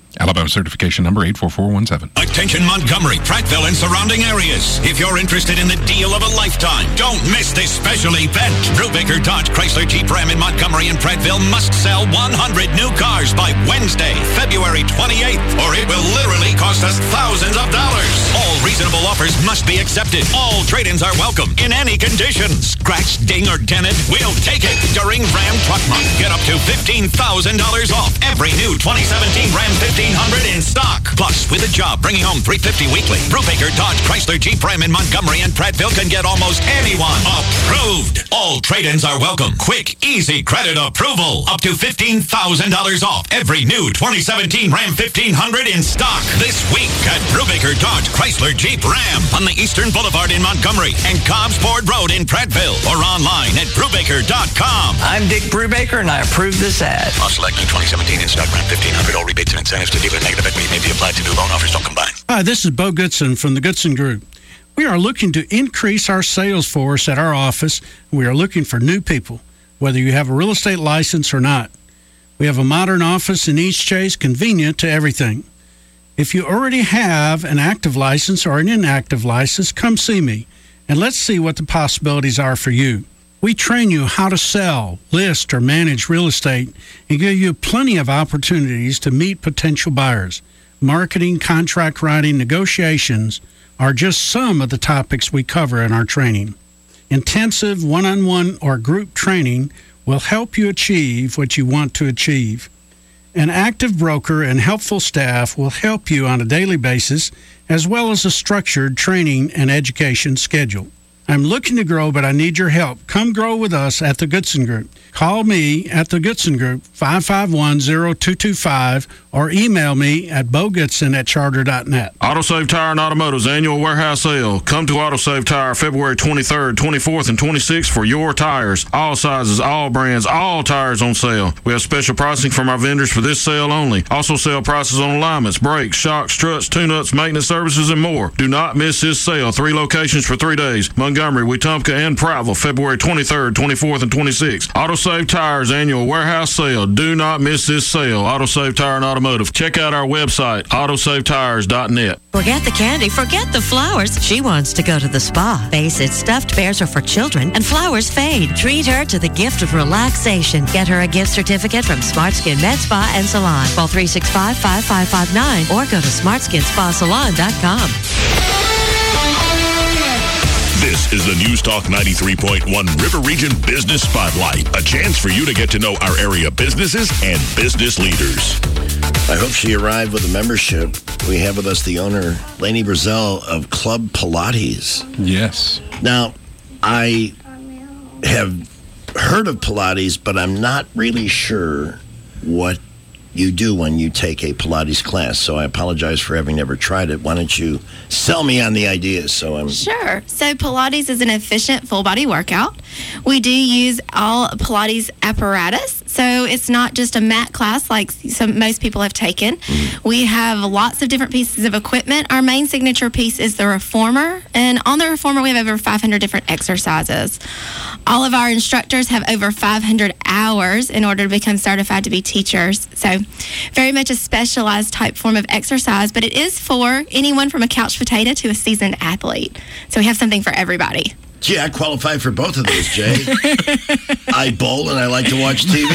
Alabama certification number eight four four one seven. Attention Montgomery, Prattville, and surrounding areas. If you're interested in the deal of a lifetime, don't miss this special event. Brubaker Dodge Chrysler Jeep Ram in Montgomery and Prattville must sell one hundred new cars by Wednesday, February twenty-eighth, or it will literally cost us thousands of dollars. All reasonable offers must be accepted. All trade-ins are welcome in any condition. Scratch, ding, or dented, we'll take it during Ram Truck Month. Get up to fifteen thousand dollars off every new twenty seventeen Ram fifteen hundred in stock. Plus, with a job bringing home three hundred fifty dollars weekly, Brubaker Dodge Chrysler Jeep Ram in Montgomery and Prattville can get almost anyone approved. All trade-ins are welcome. Quick, easy credit approval. Up to fifteen thousand dollars off every new twenty seventeen Ram fifteen hundred in stock. This week at Brubaker Dodge Chrysler Jeep Ram on the Eastern Boulevard in Montgomery and Cobbs Ford Road in Prattville, or online at brubaker dot com. I'm Dick Brubaker, and I approve this ad. On select new twenty seventeen in stock Ram fifteen hundred. All rebates and incentives to dealer negative equity may be applied to new loan offers. Don't combine. Hi, this is Bo Goodson from the Goodson Group. We are looking to increase our sales force at our office. We are looking for new people, whether you have a real estate license or not. We have a modern office in East Chase, convenient to everything. If you already have an active license or an inactive license, come see me, and let's see what the possibilities are for you. We train you how to sell, list, or manage real estate and give you plenty of opportunities to meet potential buyers. Marketing, contract writing, negotiations are just some of the topics we cover in our training. Intensive one-on-one or group training will help you achieve what you want to achieve. An active broker and helpful staff will help you on a daily basis, as well as a structured training and education schedule. I'm looking to grow, but I need your help. Come grow with us at the Goodson Group. Call me at the Goodson Group, five five one, zero two two five, or email me at bogoodson at charter dot net. AutoSave Tire and Automotive's annual warehouse sale. Come to AutoSave Tire February twenty-third, twenty-fourth, and twenty-sixth for your tires. All sizes, all brands, all tires on sale. We have special pricing from our vendors for this sale only. Also sale prices on alignments, brakes, shocks, struts, tune-ups, maintenance services, and more. Do not miss this sale. Three locations for three days. Montgomery, Wetumpka, and Prattville, February twenty-third, twenty-fourth, and twenty-sixth. AutoSave Tires annual warehouse sale. Do not miss this sale. AutoSave Tire and Automotive. Check out our website, autosave tires dot net. Forget the candy, forget the flowers. She wants to go to the spa. Face it, stuffed bears are for children, and flowers fade. Treat her to the gift of relaxation. Get her a gift certificate from Smart Skin Med Spa and Salon. Call three six five, five five five nine or go to smart skin spa salon dot com. This is the News Talk ninety-three point one River Region Business Spotlight. A chance for you to get to know our area businesses and business leaders. I hope she arrived with a membership. We have with us the owner, Lainey Brazel of Club Pilates. Yes. Now, I have heard of Pilates, but I'm not really sure what you do when you take a Pilates class. So I apologize for having never tried it. Why don't you sell me on the ideas? So I'm Sure. So Pilates is an efficient full body workout. We do use all Pilates apparatus. So it's not just a mat class like some, most people have taken. Mm-hmm. We have lots of different pieces of equipment. Our main signature piece is the Reformer. And on the Reformer, we have over five hundred different exercises. All of our instructors have over five hundred hours in order to become certified to be teachers. So very much a specialized type form of exercise, but it is for anyone from a couch potato to a seasoned athlete. So we have something for everybody. Gee, I qualify for both of those, Jay. I bowl and I like to watch T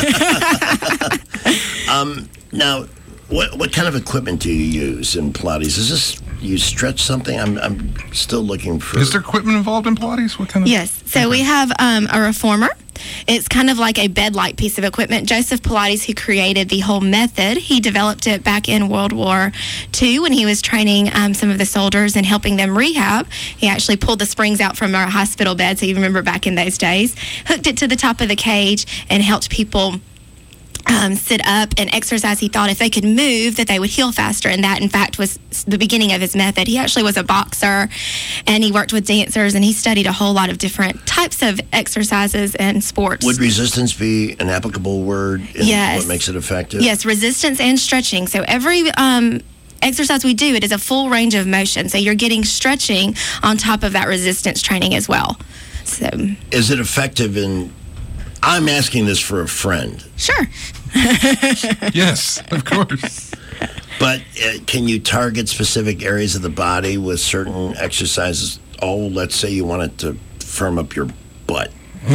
V. um, now, what what kind of equipment do you use in Pilates? Is this, you stretch something? I'm I'm still looking for... Is there equipment involved in Pilates? What kind of... Yes. So we have um, a Reformer. It's kind of like a bed-like piece of equipment. Joseph Pilates, who created the whole method, he developed it back in World War Two when he was training um, some of the soldiers and helping them rehab. He actually pulled the springs out from our hospital bed, so you remember back in those days, hooked it to the top of the cage and helped people Um, sit up and exercise. He thought if they could move that they would heal faster, and that in fact was the beginning of his method. He actually was a boxer and he worked with dancers and he studied a whole lot of different types of exercises and sports. Would resistance be an applicable word in yes. what makes it effective? Yes, resistance and stretching. So every um, exercise we do, it is a full range of motion. So you're getting stretching on top of that resistance training as well. So is it effective in... I'm asking this for a friend. Sure. Yes, of course. But uh, can you target specific areas of the body with certain exercises? Oh, let's say you wanted to firm up your butt.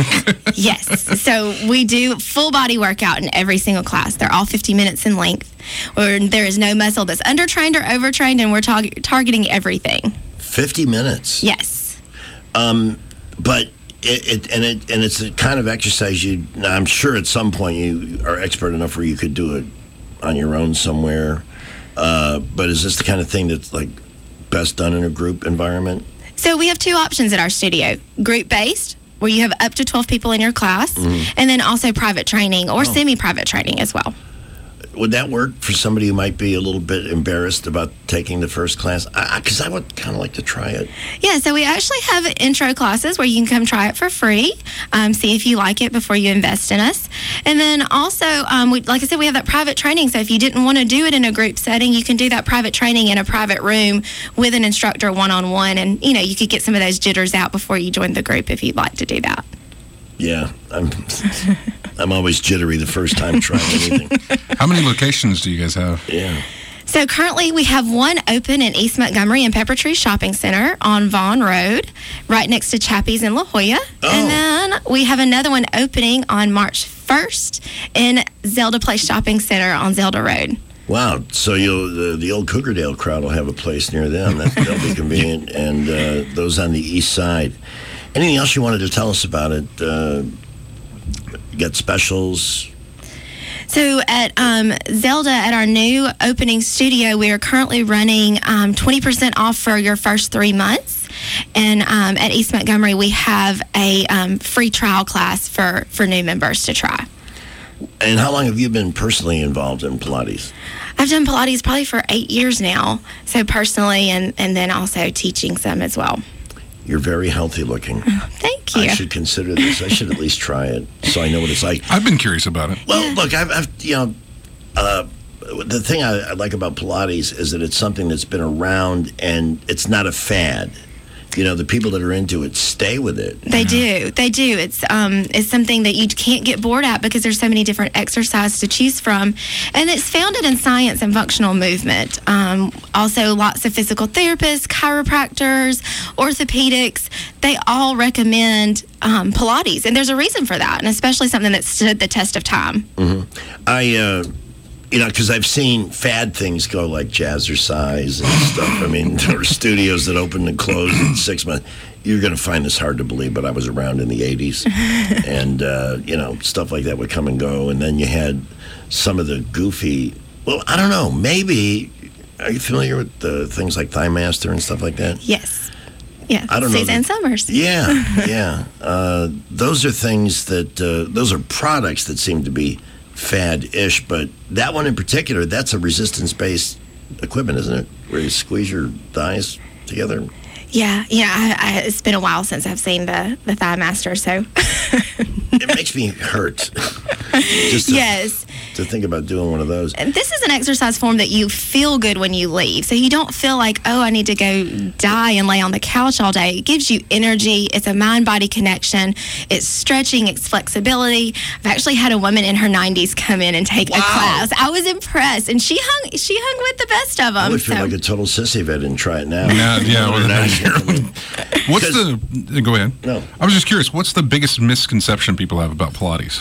Yes. So we do full body workout in every single class. They're all fifty minutes in length, where there is no muscle that's undertrained or overtrained, and we're tar- targeting everything. fifty minutes? Yes. Um, but it, it and it and it's the kind of exercise you. I'm sure at some point you are expert enough where you could do it on your own somewhere. Uh, but is this the kind of thing that's like best done in a group environment? So we have two options at our studio: group based, where you have up to twelve people in your class, Mhm. and then also private training or Oh. semi-private training as well. Would that work for somebody who might be a little bit embarrassed about taking the first class? Because I, I would kind of like to try it. Yeah, so we actually have intro classes where you can come try it for free, um, see if you like it before you invest in us. And then also, um, we, like I said, we have that private training. So if you didn't want to do it in a group setting, you can do that private training in a private room with an instructor one-on-one. And, you know, you could get some of those jitters out before you join the group if you'd like to do that. Yeah, I'm I'm always jittery the first time trying anything. How many locations do you guys have? Yeah. So currently we have one open in East Montgomery and Pepper Tree Shopping Center on Vaughn Road, right next to Chappie's in La Jolla. Oh. And then we have another one opening on March first in Zelda Place Shopping Center on Zelda Road. Wow. So you'll the, the old Cougardale crowd will have a place near them. That, that'll be convenient. And uh, those on the east side. Anything else you wanted to tell us about it? Uh, you got specials? So at um, Zelda, at our new opening studio, we are currently running um, twenty percent off for your first three months. And um, at East Montgomery, we have a um, free trial class for, for new members to try. And how long have you been personally involved in Pilates? I've done Pilates probably for eight years now. So personally, and, and then also teaching some as well. You're very healthy looking. Thank you. I should consider this. I should at least try it so I know what it's like. I've been curious about it. Well, look, I've, I've you know, uh, the thing I, I like about Pilates is that it's something that's been around and it's not a fad. You know, the people that are into it stay with it. They do. They do. It's um, it's something that you can't get bored at because there's so many different exercises to choose from. And it's founded in science and functional movement. Um, also, lots of physical therapists, chiropractors, orthopedics, they all recommend um, Pilates. And there's a reason for that, and especially something that stood the test of time. Mm-hmm. I, uh, you know, because I've seen fad things go like Jazzercise and stuff. I mean, there are studios that open and close in six months. You're going to find this hard to believe, but I was around in the eighties. And, uh, you know, stuff like that would come and go. And then you had some of the goofy, well, I don't know, maybe, are you familiar with the things like Thigh Master and stuff like that? Yes. Yeah. I don't know Suzanne that- Summers. Yeah, yeah. Uh, those are things that, uh, those are products that seem to be fad-ish, but that one in particular, that's a resistance-based equipment, isn't it? Where you squeeze your thighs together. Yeah. Yeah. I, I, it's been a while since I've seen the, the Thigh Master, so. It makes me hurt. Just to, Yes. to think about doing one of those. And this is an exercise form that you feel good when you leave. So you don't feel like, oh, I need to go die and lay on the couch all day. It gives you energy. It's a mind-body connection. It's stretching. It's flexibility. I've actually had a woman in her nineties come in and take a class. I was impressed. And she hung She hung with the best of them. I would feel so. like a total sissy if I didn't try it now. Yeah, yeah, well, Nice. What's the? Go ahead. No. I was just curious. What's the biggest misconception people have about Pilates,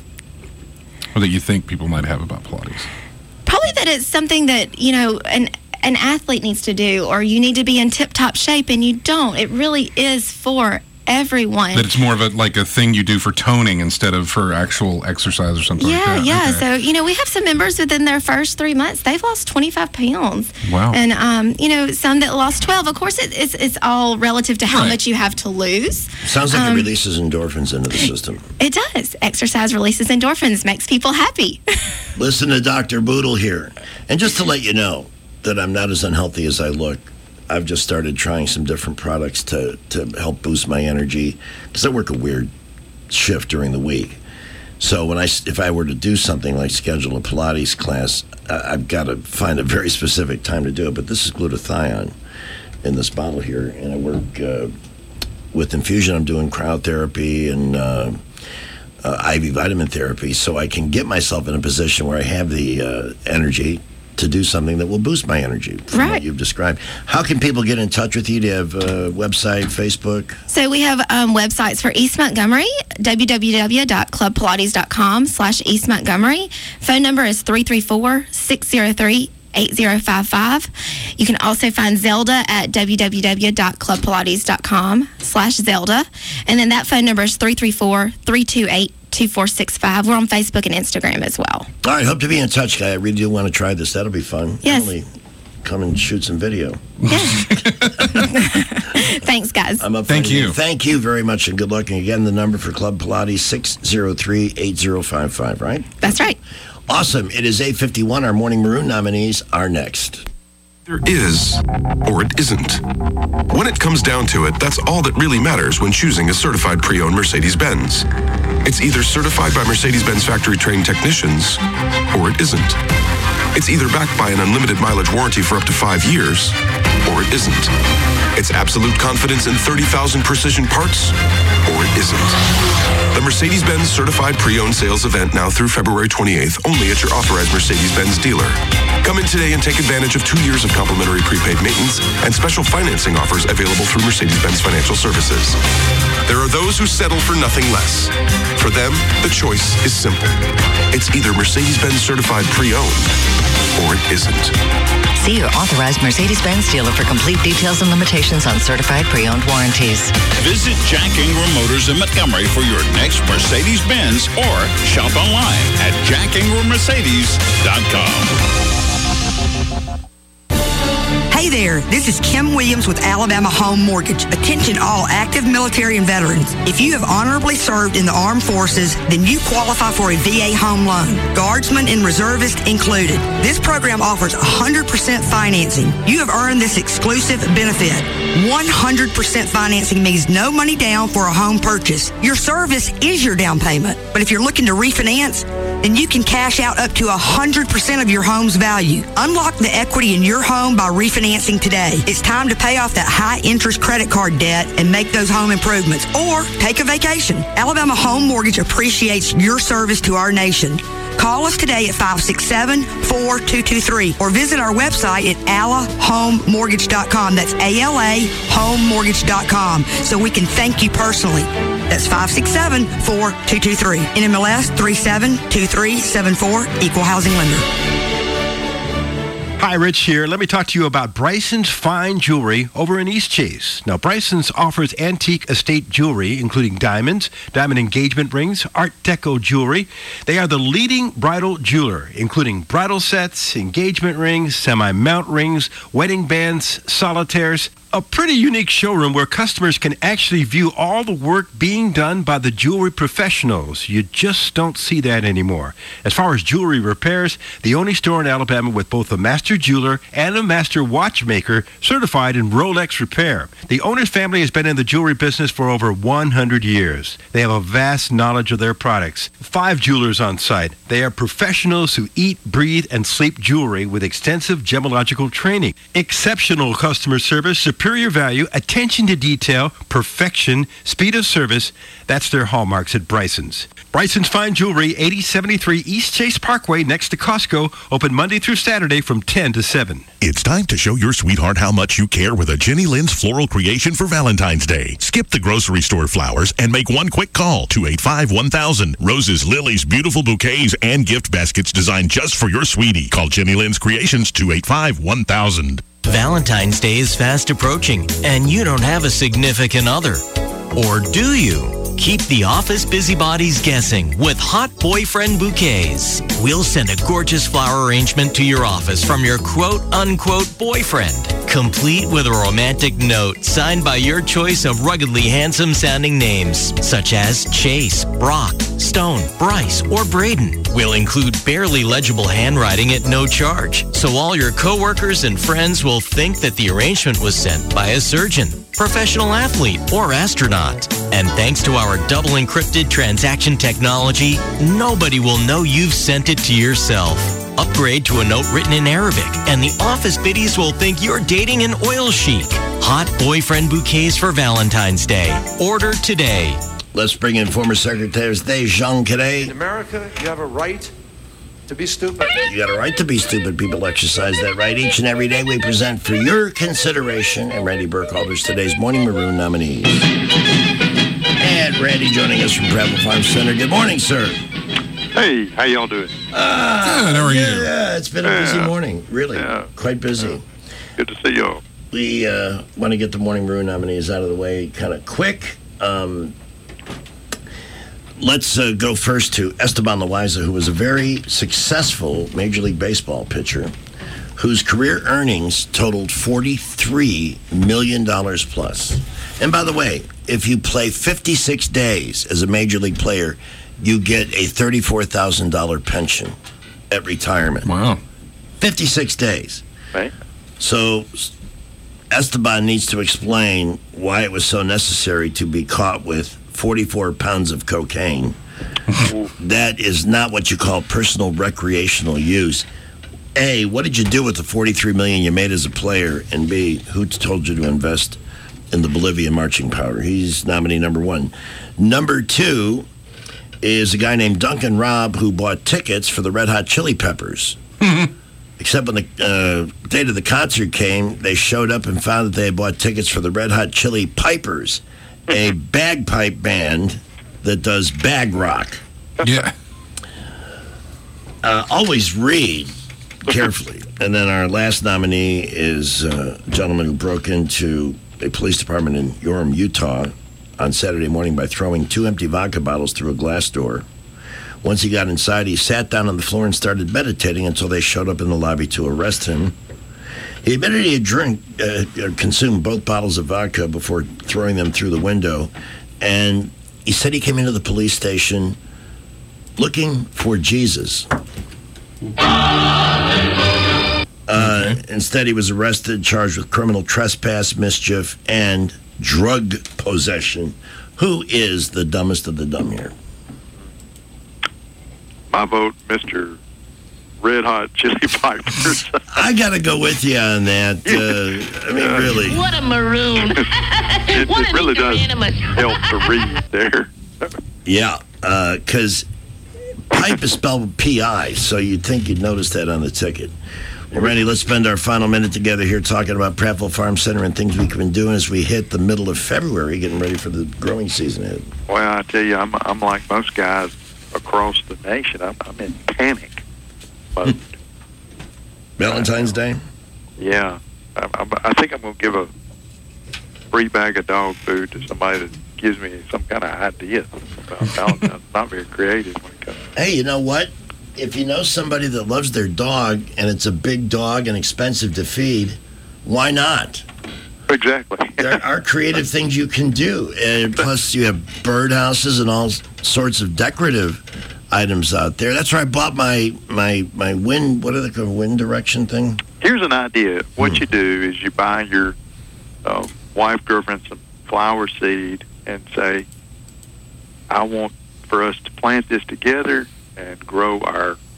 or that you think people might have about Pilates? Probably that it's something that, you know, an an athlete needs to do, or you need to be in tip-top shape, and you don't. It really is for everyone. That it's more of a like a thing you do for toning instead of for actual exercise or something Yeah, like that. yeah. Okay. So, you know, we have some members within their first three months, they've lost twenty-five pounds. Wow. And, um, you know, some that lost twelve. Of course, it, it's, it's all relative to how Right. much you have to lose. Sounds like Um, it releases endorphins into the system. It does. Exercise releases endorphins, makes people happy. Listen to Doctor Boodle here. And just to let you know that I'm not as unhealthy as I look, I've just started trying some different products to, to help boost my energy because I work a weird shift during the week. So when I, if I were to do something like schedule a Pilates class, I, I've got to find a very specific time to do it. But this is glutathione in this bottle here, and I work uh, with infusion. I'm doing cryotherapy and uh, uh, I V vitamin therapy, so I can get myself in a position where I have the uh, energy to do something that will boost my energy from Right. what you've described. How can people get in touch with you? Do you have a website, Facebook? So we have um, websites for East Montgomery, w w w dot club pilates dot com slash East Montgomery. Phone number is three three four, six zero three, eight zero five five. You can also find Zelda at w w w dot club pilates dot com slash Zelda. And then that phone number is three three four, three two eight, two four six five. We're on Facebook and Instagram as well. All right, hope to be in touch, guy. I really do want to try this. That'll be fun. Yes. Only come and shoot some video. Thanks, guys. I'm up for Thank anything. you. Thank you very much, and good luck. And again, the number for Club Pilates, six zero three, eight zero five five, right? That's right. Awesome. It is eight fifty-one. Our Morning Maroon nominees are next. There is, or it isn't. When it comes down to it, that's all that really matters when choosing a certified pre-owned Mercedes-Benz. It's either certified by Mercedes-Benz factory-trained technicians, or it isn't. It's either backed by an unlimited mileage warranty for up to five years, or it isn't. It's absolute confidence in thirty thousand precision parts, or it isn't. The Mercedes-Benz Certified Pre-Owned Sales event now through February twenty-eighth, only at your authorized Mercedes-Benz dealer. Come in today and take advantage of two years of complimentary prepaid maintenance and special financing offers available through Mercedes-Benz Financial Services. There are those who settle for nothing less. For them, the choice is simple. It's either Mercedes-Benz Certified Pre-Owned, or it isn't. See your authorized Mercedes-Benz dealer for complete details and limitations on certified pre-owned warranties. Visit Jack Ingram Motors in Montgomery for your next Mercedes-Benz or shop online at jack ingram mercedes dot com. Hey there, this is Kim Williams with Alabama Home Mortgage. Attention all active military and veterans. If you have honorably served in the armed forces, then you qualify for a V A home loan, guardsmen and reservists included. This program offers one hundred percent financing. You have earned this exclusive benefit. one hundred percent financing means no money down for a home purchase. Your service is your down payment. But if you're looking to refinance, then you can cash out up to one hundred percent of your home's value. Unlock the equity in your home by refinancing today. It's time to pay off that high-interest credit card debt and make those home improvements, or take a vacation. Alabama Home Mortgage appreciates your service to our nation. Call us today at five six seven, four two two three or visit our website at ala home mortgage dot com. That's A L A home mortgage dot com, so we can thank you personally. That's five six seven, four two two three. N M L S three seven two three seven four, Equal Housing Lender. Hi, Rich here. Let me talk to you about Bryson's Fine Jewelry over in East Chase. Now, Bryson's offers antique estate jewelry, including diamonds, diamond engagement rings, Art Deco jewelry. They are the leading bridal jeweler, including bridal sets, engagement rings, semi-mount rings, wedding bands, solitaires. A pretty unique showroom where customers can actually view all the work being done by the jewelry professionals. You just don't see that anymore. As far as jewelry repairs, the only store in Alabama with both a master jeweler and a master watchmaker certified in Rolex repair. The owner's family has been in the jewelry business for over one hundred years. They have a vast knowledge of their products. Five jewelers on site. They are professionals who eat, breathe, and sleep jewelry with extensive gemological training. Exceptional customer service, superior value, attention to detail, perfection, speed of service. That's their hallmarks at Bryson's. Bryson's Fine Jewelry, eighty seventy-three East Chase Parkway next to Costco. Open Monday through Saturday from ten to seven. It's time to show your sweetheart how much you care with a Jenny Lynn's floral creation for Valentine's Day. Skip the grocery store flowers and make one quick call, two eight five, one thousand. Roses, lilies, beautiful bouquets, and gift baskets designed just for your sweetie. Call Jenny Lynn's Creations, two eight five, one thousand. Valentine's Day is fast approaching, and you don't have a significant other. Or do you? Keep the office busybodies guessing with Hot Boyfriend Bouquets. We'll send a gorgeous flower arrangement to your office from your quote-unquote boyfriend, complete with a romantic note signed by your choice of ruggedly handsome-sounding names, such as Chase, Brock, Stone, Bryce, or Braden. We'll include barely legible handwriting at no charge, so all your coworkers and friends will think that the arrangement was sent by a surgeon, professional athlete, or astronaut. And thanks to our double encrypted transaction technology, nobody will know you've sent it to yourself. Upgrade to a note written in Arabic, and the office biddies will think you're dating an oil chic. Hot Boyfriend Bouquets for Valentine's Day. Order today. Let's bring in former Secretary of State Jean Cadet. In America, you have a right to be stupid. You got a right to be stupid. People exercise that right each and every day. We present for your consideration. And Randy Burkhalter's today's Morning Maroon nominees. And Randy joining us from Prattville Farm Center. Good morning, sir. Hey, how y'all doing? Uh, Good, how are yeah, you? Yeah, it's been a busy Yeah. morning. Really, Yeah. quite busy. Good to see y'all. We uh, want to get the Morning Maroon nominees out of the way kind of quick. Um, let's uh, go first to Esteban Loaiza, who was a very successful Major League Baseball pitcher whose career earnings totaled forty-three million dollars plus. And by the way, if you play fifty-six days as a Major League player, you get a thirty-four thousand dollars pension at retirement. Wow. fifty-six days. Right. So Esteban needs to explain why it was so necessary to be caught with forty-four pounds of cocaine. That is not what you call personal recreational use. A, what did you do with the forty-three million dollars you made as a player? And B, who told you to invest in the Bolivian marching powder? He's nominee number one. Number two is a guy named Duncan Robb who bought tickets for the Red Hot Chili Peppers. Except when the uh, date of the concert came, they showed up and found that they had bought tickets for the Red Hot Chili Pipers, a bagpipe band that does bag rock. Yeah. Uh, always read carefully. And then our last nominee is uh, a gentleman who broke into a police department in Orem, Utah on Saturday morning by throwing two empty vodka bottles through a glass door. Once he got inside, he sat down on the floor and started meditating until they showed up in the lobby to arrest him. He admitted he had drink, uh, consumed both bottles of vodka before throwing them through the window. And he said he came into the police station looking for Jesus. Uh, instead, he was arrested, charged with criminal trespass, mischief, and drug possession. Who is the dumbest of the dumb here? My vote, Mister Red Hot Chili Peppers. I got to go with you on that. Uh, I mean, really. What a maroon. it it really does help to read there. Yeah, because pipe is spelled P I, so you'd think you'd notice that on the ticket. Well, Randy, let's spend our final minute together here talking about Prattville Farm Center and things we've been doing as we hit the middle of February, getting ready for the growing season ahead. Well, I tell you, I'm I'm like most guys across the nation. I'm, I'm in panic mode. Valentine's Day? Yeah, I, I, I think I'm going to give a free bag of dog food to somebody that gives me some kind of idea about Valentine's. Not very creative when it comes. Hey, you know what? If you know somebody that loves their dog and it's a big dog and expensive to feed, why not? Exactly. There are creative things you can do. And plus, you have birdhouses and all sorts of decorative items out there. That's where I bought my my my wind, what are they called, wind direction thing? Here's an idea. What you do is you buy your uh, wife, girlfriend some flower seed and say, I want for us to plant this together and grow our